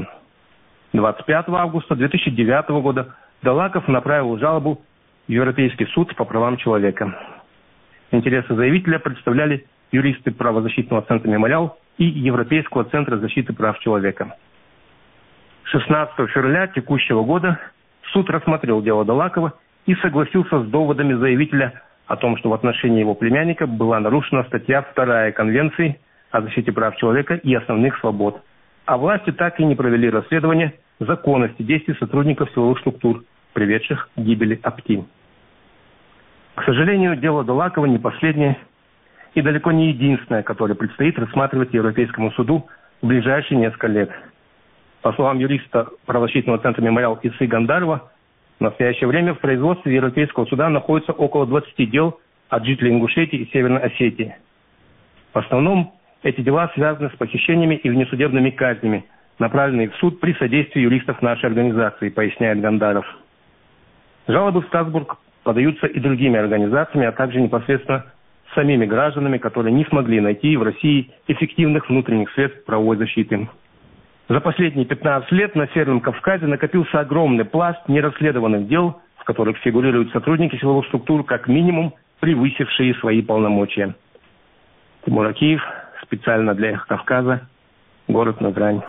25 августа 2009 года Далаков направил жалобу в Европейский суд по правам человека. Интересы заявителя представляли юристы правозащитного центра «Мемориал» и Европейского центра защиты прав человека. 16 февраля текущего года суд рассмотрел дело Далакова и согласился с доводами заявителя о том, что в отношении его племянника была нарушена статья 2 Конвенции о защите прав человека и основных свобод. А власти так и не провели расследование законности действий сотрудников силовых структур, приведших к гибели Апти. К сожалению, дело Далакова не последнее и далеко не единственное, которое предстоит рассматривать Европейскому суду в ближайшие несколько лет. По словам юриста правозащитного центра «Мемориал» Исы Гандарова, в настоящее время в производстве Европейского суда находится около 20 дел от жителей Ингушетии и Северной Осетии. В основном эти дела связаны с похищениями и внесудебными казнями, направленные в суд при содействии юристов нашей организации, поясняет Гандаров. Жалобы в Страсбург подаются и другими организациями, а также непосредственно самими гражданами, которые не смогли найти в России эффективных внутренних средств правовой защиты. За последние 15 лет на Северном Кавказе накопился огромный пласт нерасследованных дел, в которых фигурируют сотрудники силовых структур, как минимум превысившие свои полномочия. Тимур Акиев, специально для «Эхо Кавказа», город Назрань.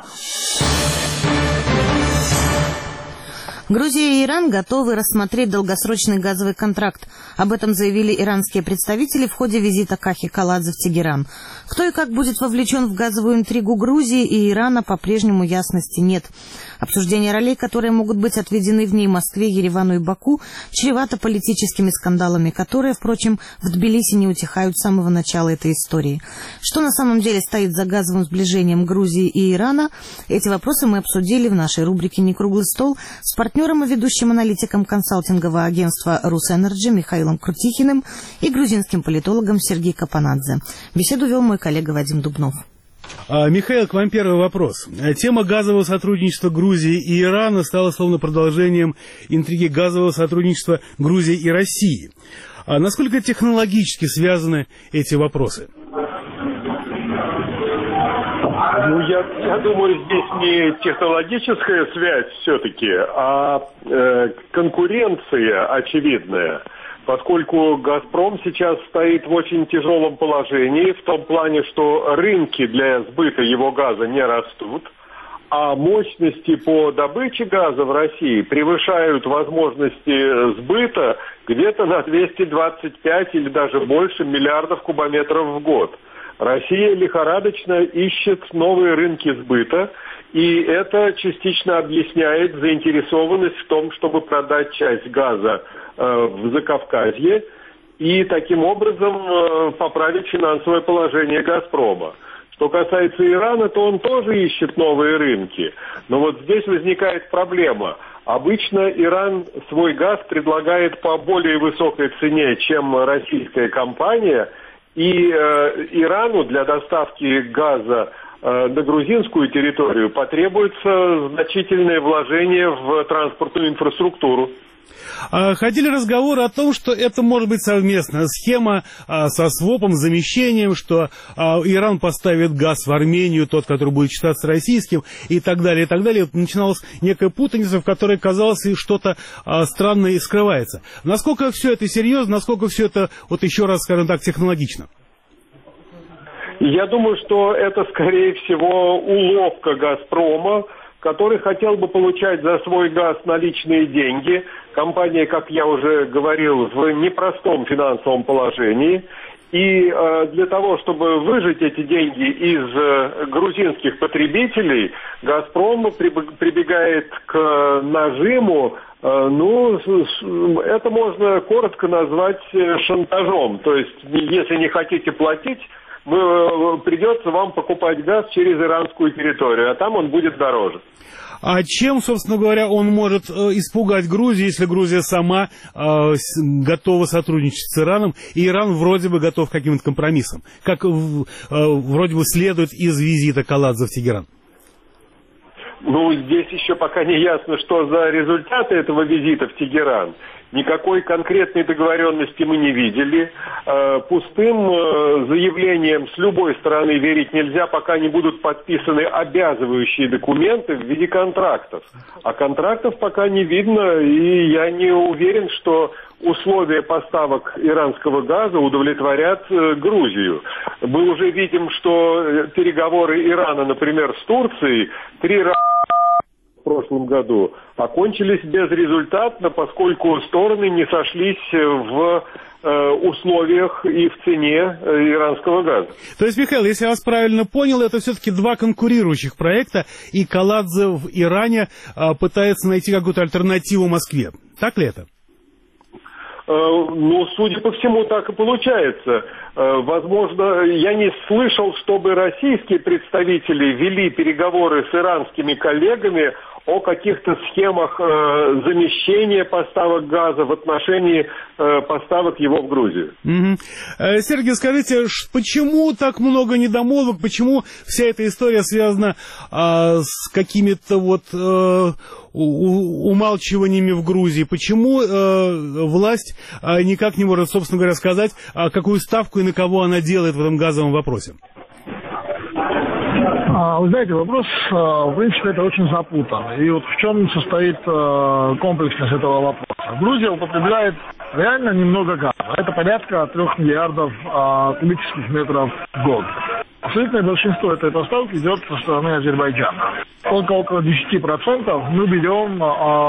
Грузия и Иран готовы рассмотреть долгосрочный газовый контракт. Об этом заявили иранские представители в ходе визита Кахи Каладзе в Тегеран. Кто и как будет вовлечен в газовую интригу Грузии и Ирана, по-прежнему ясности нет. Обсуждение ролей, которые могут быть отведены в ней Москве, Еревану и Баку, чревато политическими скандалами, которые, впрочем, в Тбилиси не утихают с самого начала этой истории. Что на самом деле стоит за газовым сближением Грузии и Ирана? Эти вопросы мы обсудили в нашей рубрике «Не круглый стол» с партнером и ведущим аналитиком консалтингового агентства «Русэнерджи» Михаилом Крутихиным и грузинским политологом Сергеем Капанадзе. Беседу вел мой коллега Вадим Дубнов. Михаил, к вам первый вопрос. Тема газового сотрудничества Грузии и Ирана стала словно продолжением интриги газового сотрудничества Грузии и России. Насколько технологически связаны эти вопросы? Ну, я думаю, здесь не технологическая связь все-таки, а конкуренция очевидная. Поскольку «Газпром» сейчас стоит в очень тяжелом положении, в том плане, что рынки для сбыта его газа не растут, а мощности по добыче газа в России превышают возможности сбыта где-то на 225 или даже больше миллиардов кубометров в год. Россия лихорадочно ищет новые рынки сбыта, и это частично объясняет заинтересованность в том, чтобы продать часть газа в Закавказье и таким образом поправить финансовое положение «Газпрома». Что касается Ирана, то он тоже ищет новые рынки. Но вот здесь возникает проблема. Обычно Иран свой газ предлагает по более высокой цене, чем российская компания, и Ирану для доставки газа на грузинскую территорию потребуется значительное вложение в транспортную инфраструктуру. Ходили разговоры о том, что это может быть совместная схема со свопом, замещением, что Иран поставит газ в Армению, тот, который будет считаться российским, и так далее, и так далее. Вот начиналась некая путаница, в которой, казалось, что-то странное и скрывается. Насколько все это серьезно, насколько все это, вот еще раз, скажем так, технологично? Я думаю, что это, скорее всего, уловка «Газпрома», который хотел бы получать за свой газ наличные деньги. Компания, как я уже говорил, в непростом финансовом положении. И для того, чтобы выжать эти деньги из грузинских потребителей, «Газпром» прибегает к нажиму. Это можно коротко назвать шантажом. То есть, если не хотите платить, придется вам покупать газ через иранскую территорию, а там он будет дороже. А чем, собственно говоря, он может испугать Грузию, если Грузия сама готова сотрудничать с Ираном, и Иран вроде бы готов к каким-то компромиссам, как вроде бы следует из визита Каладзе в Тегеран? Здесь еще пока не ясно, что за результаты этого визита в Тегеран. Никакой конкретной договоренности мы не видели. Пустым заявлением с любой стороны верить нельзя, пока не будут подписаны обязывающие документы в виде контрактов. А контрактов пока не видно, и я не уверен, что условия поставок иранского газа удовлетворят Грузию. Мы уже видим, что переговоры Ирана, например, с Турцией 3 раза в прошлом году окончились безрезультатно, поскольку стороны не сошлись в условиях и в цене иранского газа. То есть, Михаил, если я вас правильно понял, это все-таки два конкурирующих проекта, и Каладзе в Иране пытается найти какую-то альтернативу Москве. Так ли это? Судя по всему, так и получается. Возможно, я не слышал, чтобы российские представители вели переговоры с иранскими коллегами о каких-то схемах замещения поставок газа в отношении поставок его в Грузию. Сергей, скажите, почему так много недомолвок, почему вся эта история связана с какими-то умалчиваниями в Грузии? Почему власть никак не может, собственно говоря, сказать, какую ставку и на кого она делает в этом газовом вопросе? Вы знаете, вопрос, в принципе, это очень запутан. И вот в чем состоит комплексность этого вопроса. Грузия употребляет реально немного газа. Это порядка 3 миллиардов кубических метров в год. Абсолютное большинство этой поставки идет со стороны Азербайджана. Около 10% мы берем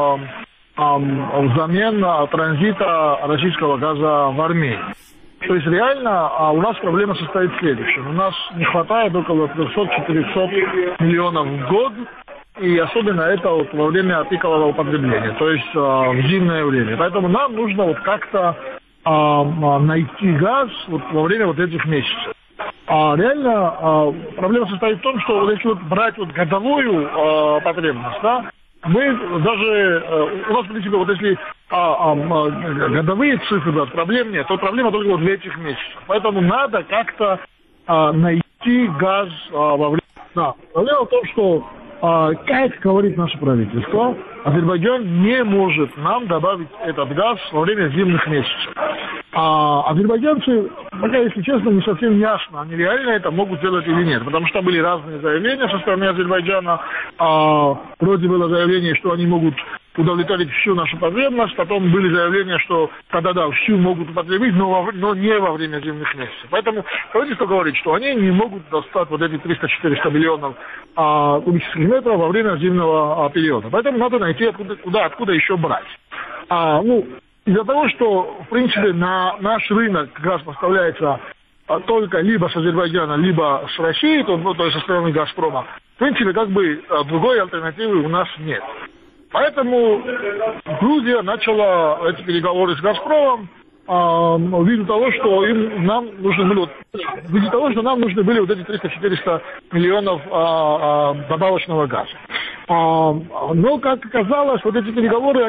взамен транзита российского газа в Армению. То есть реально у нас проблема состоит в следующем. У нас не хватает около 300-400 миллионов в год, и особенно это во время пикового употребления, то есть в зимнее время. Поэтому нам нужно как-то найти газ во время этих месяцев. Реально проблема состоит в том, что если брать годовую потребность, мы даже, у нас, в принципе, если годовые цифры, проблем нет, то проблема только в этих месяцах. Поэтому надо как-то найти газ во время... Да. Проблема в том, что, как говорит наше правительство, Азербайджан не может нам добавить этот газ во время зимних месяцев. А азербайджанцы, пока, если честно, не совсем ясно, они реально это могут сделать или нет. Потому что были разные заявления со стороны Азербайджана. Вроде было заявление, что они могут удовлетворить всю нашу потребность. Потом были заявления, что да, всю могут употребить, но не во время зимних месяцев. Поэтому правительство говорит, что они не могут достать вот эти 300-400 миллионов кубических метров во время зимнего периода. Поэтому надо найти, откуда еще брать. Из-за того, что, в принципе, на наш рынок газ поставляется только либо с Азербайджана, либо с Россией, то есть со стороны «Газпрома», в принципе, другой альтернативы у нас нет. Поэтому Грузия начала эти переговоры с «Газпромом» ввиду того, что нам нужны были вот эти 300-400 миллионов добавочного газа. Но, как оказалось, вот эти переговоры,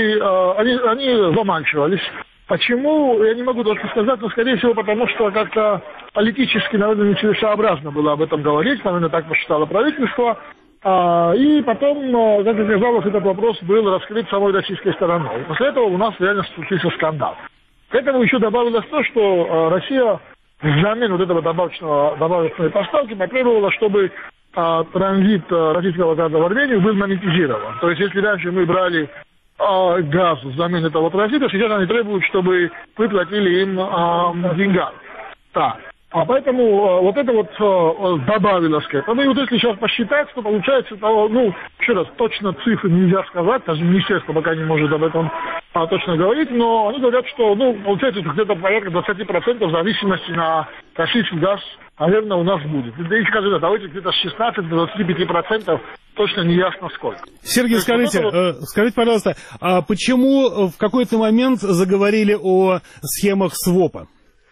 они заманчивались. Почему, я не могу точно сказать, но, скорее всего, потому что как-то политически, наверное, нецелесообразно было об этом говорить, наверное, так посчитало правительство. И потом, как оказалось, этот вопрос был раскрыт самой российской стороной. После этого у нас реально случился скандал. К этому еще добавилось то, что Россия взамен вот этого добавочной поставки потребовала, чтобы транзит российского газа в Армению был монетизирован. То есть, если раньше мы брали газ взамен этого транзита, сейчас они требуют, чтобы мы платили им деньгами. Так. Поэтому вот это вот добавилось к этому. И вот если сейчас посчитать, то получается, еще раз, точно цифры нельзя сказать, даже министерство пока не может об этом точно говорить, но они говорят, что, получается, где-то порядка 20% зависимости на российский газ, наверное, у нас будет. Да и скажу, давайте где-то с 16 до 25%, точно не ясно сколько. Сергей, скажите, пожалуйста, а почему в какой-то момент заговорили о схемах свопа?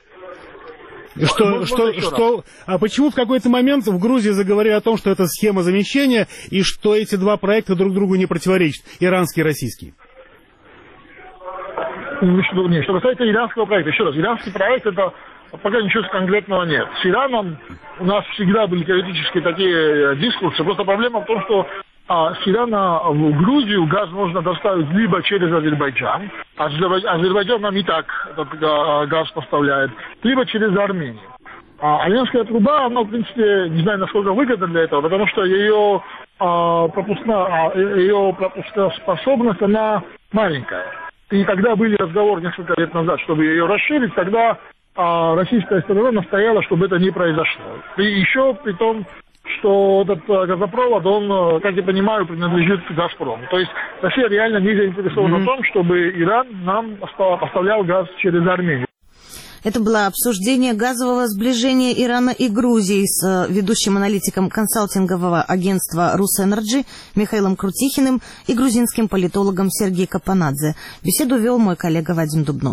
А почему в какой-то момент в Грузии заговорили о том, что это схема замещения, и что эти два проекта друг другу не противоречат, иранский и российский? Что касается иранского проекта, еще раз, иранский проект, это пока ничего конкретного нет. С Ираном у нас всегда были теоретически такие дискурсы, просто проблема в том, что с Ирана в Грузию газ можно доставить либо через Азербайджан, Азербайджан нам и так этот газ поставляет, либо через Армению. Армянская труба, она, в принципе, не знаю, насколько выгодна для этого, потому что ее пропускная способность, она маленькая. И когда были разговоры несколько лет назад, чтобы ее расширить, тогда российская сторона настояла, чтобы это не произошло. И еще при том, что этот газопровод, он, как я понимаю, принадлежит «Газпрому». То есть Россия реально не заинтересована в том, чтобы Иран нам поставлял газ через Армению. Это было обсуждение газового сближения Ирана и Грузии с ведущим аналитиком консалтингового агентства «Русэнерджи» Михаилом Крутихиным и грузинским политологом Сергеем Капанадзе. Беседу вел мой коллега Вадим Дубнов.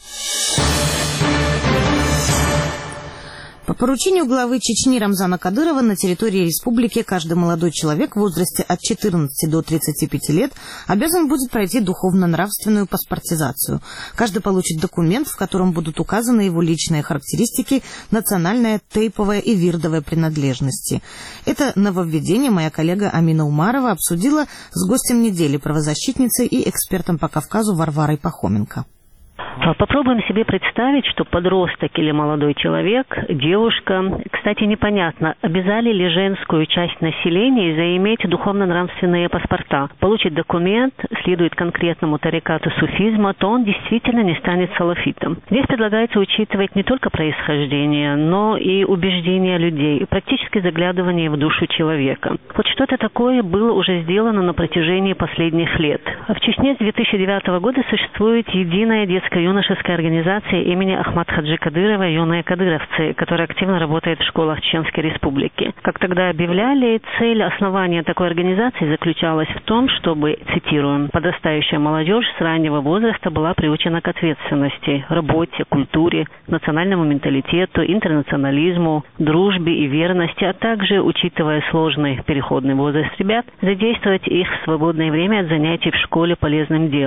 По поручению главы Чечни Рамзана Кадырова на территории республики каждый молодой человек в возрасте от 14 до 35 лет обязан будет пройти духовно-нравственную паспортизацию. Каждый получит документ, в котором будут указаны его личные характеристики, национальная, тейповая и вирдовая принадлежности. Это нововведение моя коллега Амина Умарова обсудила с гостем недели, правозащитницей и экспертом по Кавказу Варварой Пахоменко. Попробуем себе представить, что подросток или молодой человек, девушка, кстати, непонятно, обязали ли женскую часть населения заиметь духовно-нравственные паспорта, получит документ, следует конкретному тарикату суфизма, то он действительно не станет салафитом. Здесь предлагается учитывать не только происхождение, но и убеждения людей, и практически заглядывание в душу человека. Вот что-то такое было уже сделано на протяжении последних лет. В Чечне с 2009 года существует единая детско-юношеская организация имени Ахмад Хаджи Кадырова «Юные кадыровцы», которая активно работает в школах Чеченской Республики. Как тогда объявляли, цель основания такой организации заключалась в том, чтобы, цитируем, подрастающая молодежь с раннего возраста была приучена к ответственности, работе, культуре, национальному менталитету, интернационализму, дружбе и верности, а также, учитывая сложный переходный возраст ребят, задействовать их в свободное время от занятий в школе полезным делом.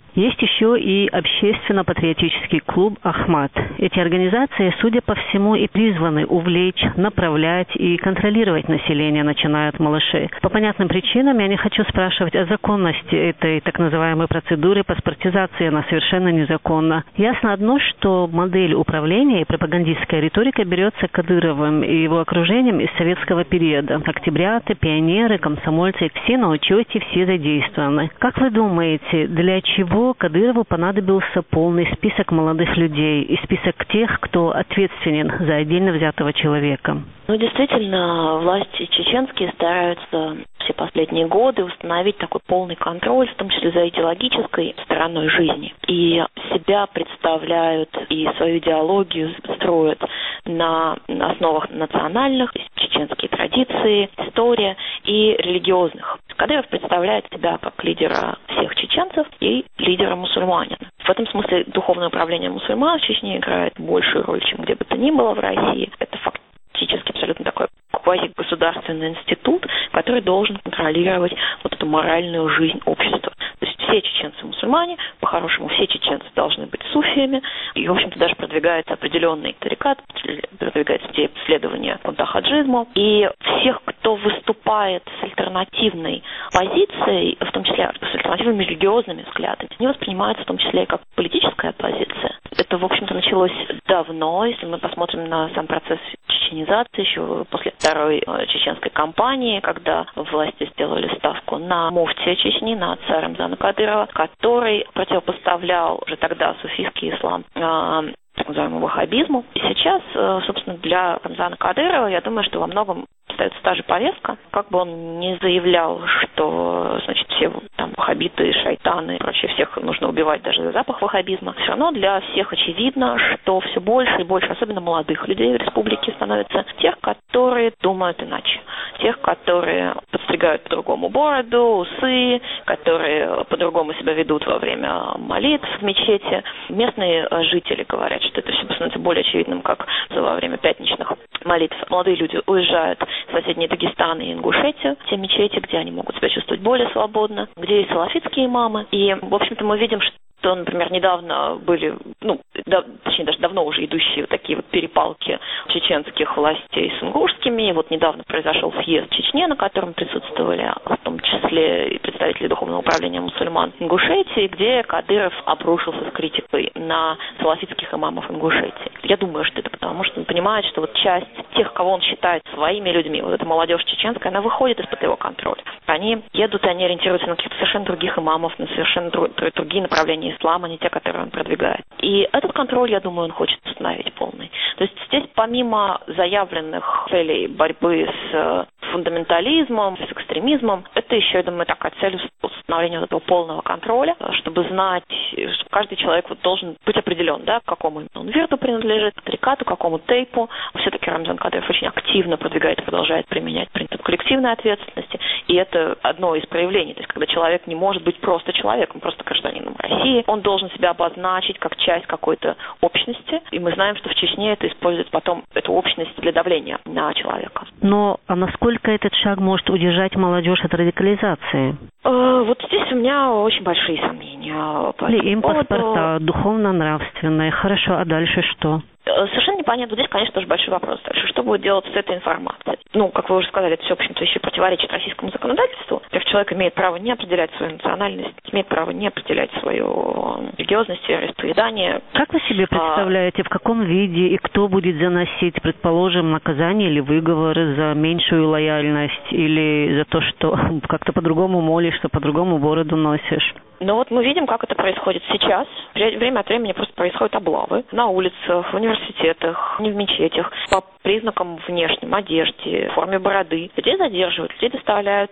Есть еще и общественно-патриотический клуб «Ахмат». Эти организации, судя по всему, и призваны увлечь, направлять и контролировать население, начиная от малышей. По понятным причинам я не хочу спрашивать о законности этой так называемой процедуры паспортизации. Она совершенно незаконна. Ясно одно, что модель управления и пропагандистская риторика берется Кадыровым и его окружением из советского периода. Октябряты, пионеры, комсомольцы, все на учете, все задействованы. Как вы думаете, для чего Кадырову понадобился полный список молодых людей и список тех, кто ответственен за отдельно взятого человека? Действительно, власти чеченские стараются все последние годы установить такой полный контроль, в том числе за идеологической стороной жизни. И себя представляют и свою идеологию строят на основах национальных, чеченские традиции, история и религиозных. Кадыров представляет себя как лидера всех чеченцев и лидера мусульманина. В этом смысле духовное управление мусульман в Чечне играет большую роль, чем где бы то ни было в России. Это фактически абсолютно такой квазигосударственный институт, который должен контролировать вот эту моральную жизнь общества. То есть все чеченцы мусульмане, по-хорошему все чеченцы должны быть суфиями, и, в общем-то, даже продвигается определенный тарикат, продвигается идея исследования контахаджизма, и всех, кто выступает с альтернативной позицией, в том числе с альтернативными религиозными взглядами, они воспринимаются в том числе и как политическая оппозиция. Это, в общем-то, началось давно, если мы посмотрим на сам процесс чеченизации, еще после второй чеченской кампании, когда власти сделали ставку на муфтия Чечни, на отца Рамзана Кадырова, который противопоставлял уже тогда суфийский ислам так называемому ваххабизму. И сейчас, собственно, для Рамзана Кадырова, я думаю, что во многом остается та же повестка. Как бы он не заявлял, что, значит, все там ваххабиты, шайтаны и прочее, всех нужно убивать даже за запах ваххабизма, все равно для всех очевидно, что все больше и больше, особенно молодых людей в республике, становится тех, которые думают иначе. Тех, которые подстригают по-другому бороду, усы, которые по-другому себя ведут во время молитв в мечети. Местные жители говорят, что это все становится более очевидным, как во время пятничных молитв. Молодые люди уезжают в соседние Дагестан и Ингушетию, те мечети, где они могут себя чувствовать более свободно, где есть салафитские имамы. И, в общем-то, мы видим, что, например, недавно были, точнее, даже давно уже идущие вот такие вот перепалки чеченских властей с ингушскими. И вот недавно произошел съезд в Чечне, на котором присутствовали в том числе и представители Духовного управления мусульман Ингушетии, где Кадыров обрушился с критикой на салафитских имамов Ингушетии. Я думаю, что это потому, что он понимает, что вот часть тех, кого он считает своими людьми, вот эта молодежь чеченская, она выходит из-под его контроля. Они едут, и они ориентируются на каких-то совершенно других имамов, на совершенно другие направления ислама, не те, которые он продвигает. И этот контроль, я думаю, он хочет установить полный. То есть здесь помимо заявленных целей борьбы с фундаментализмом, с экстремизмом, это еще, я думаю, такая цель установления вот этого полного контроля, чтобы знать, что каждый человек вот должен быть определен, да, к какому он вирту принадлежит, к тарикату, к какому тейпу. Все-таки Рамзан Кадыров очень активно продвигает и продолжает применять принцип коллективной ответственности, и это одно из проявлений. То есть, когда человек не может быть просто человеком, просто гражданином России, он должен себя обозначить как часть какой-то общности, и мы знаем, что в Чечне это используют потом, эту общность для давления на человека. Но насколько этот шаг может удержать молодежь от радикализации? Вот здесь у меня очень большие сомнения. Или им паспорта, духовно-нравственные. Хорошо, а дальше что? Совершенно непонятно. Здесь, конечно, тоже большой вопрос. Дальше, что будет делать с этой информацией? Как вы уже сказали, это все, в общем-то, еще противоречит российскому законодательству. Человек имеет право не определять свою национальность, имеет право не определять свою религиозность, вероисповедание. Как вы себе представляете, в каком виде и кто будет заносить, предположим, наказание или выговоры за меньшую лояльность или за то, что как-то по-другому молишься, по-другому бороду носишь? Мы видим, как это происходит сейчас. Время от времени просто происходят облавы на улицах, в университетах, не в мечетях, по признакам внешним, одежде, форме бороды. Людей задерживают, людей доставляют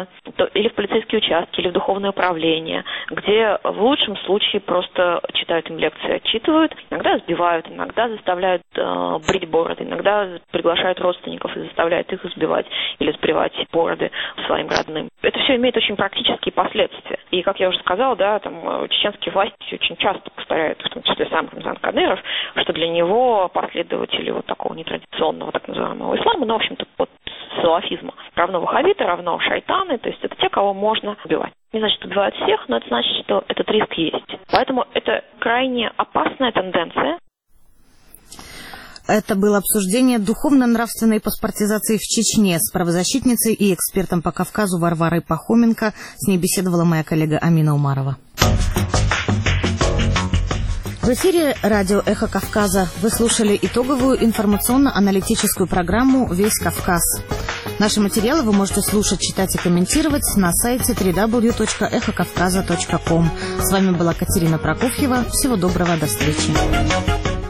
или в полицейские участки, или в духовное управление, где в лучшем случае просто читают им лекции, отчитывают, иногда сбивают, иногда заставляют брить бороды, иногда приглашают родственников и заставляют их сбивать или сбривать бороды своим родным. Это все имеет очень практические последствия. И, как я уже сказала, чеченские власти очень часто повторяют, в том числе сам Рамзан Кадыров, что для него последователи вот такого нетрадиционного так называемого ислама, в общем-то, салафизма равно ваххабиты, равно шайтаны, то есть это те, кого можно убивать. Не значит, что убивают всех, но это значит, что этот риск есть. Поэтому это крайне опасная тенденция. Это было обсуждение духовно-нравственной паспортизации в Чечне с правозащитницей и экспертом по Кавказу Варварой Пахоменко. С ней беседовала моя коллега Амина Умарова. В эфире радио «Эхо Кавказа». Вы слушали итоговую информационно-аналитическую программу «Весь Кавказ». Наши материалы вы можете слушать, читать и комментировать на сайте www.эхокавказа.ком. С вами была Катерина Прокофьева. Всего доброго, до встречи.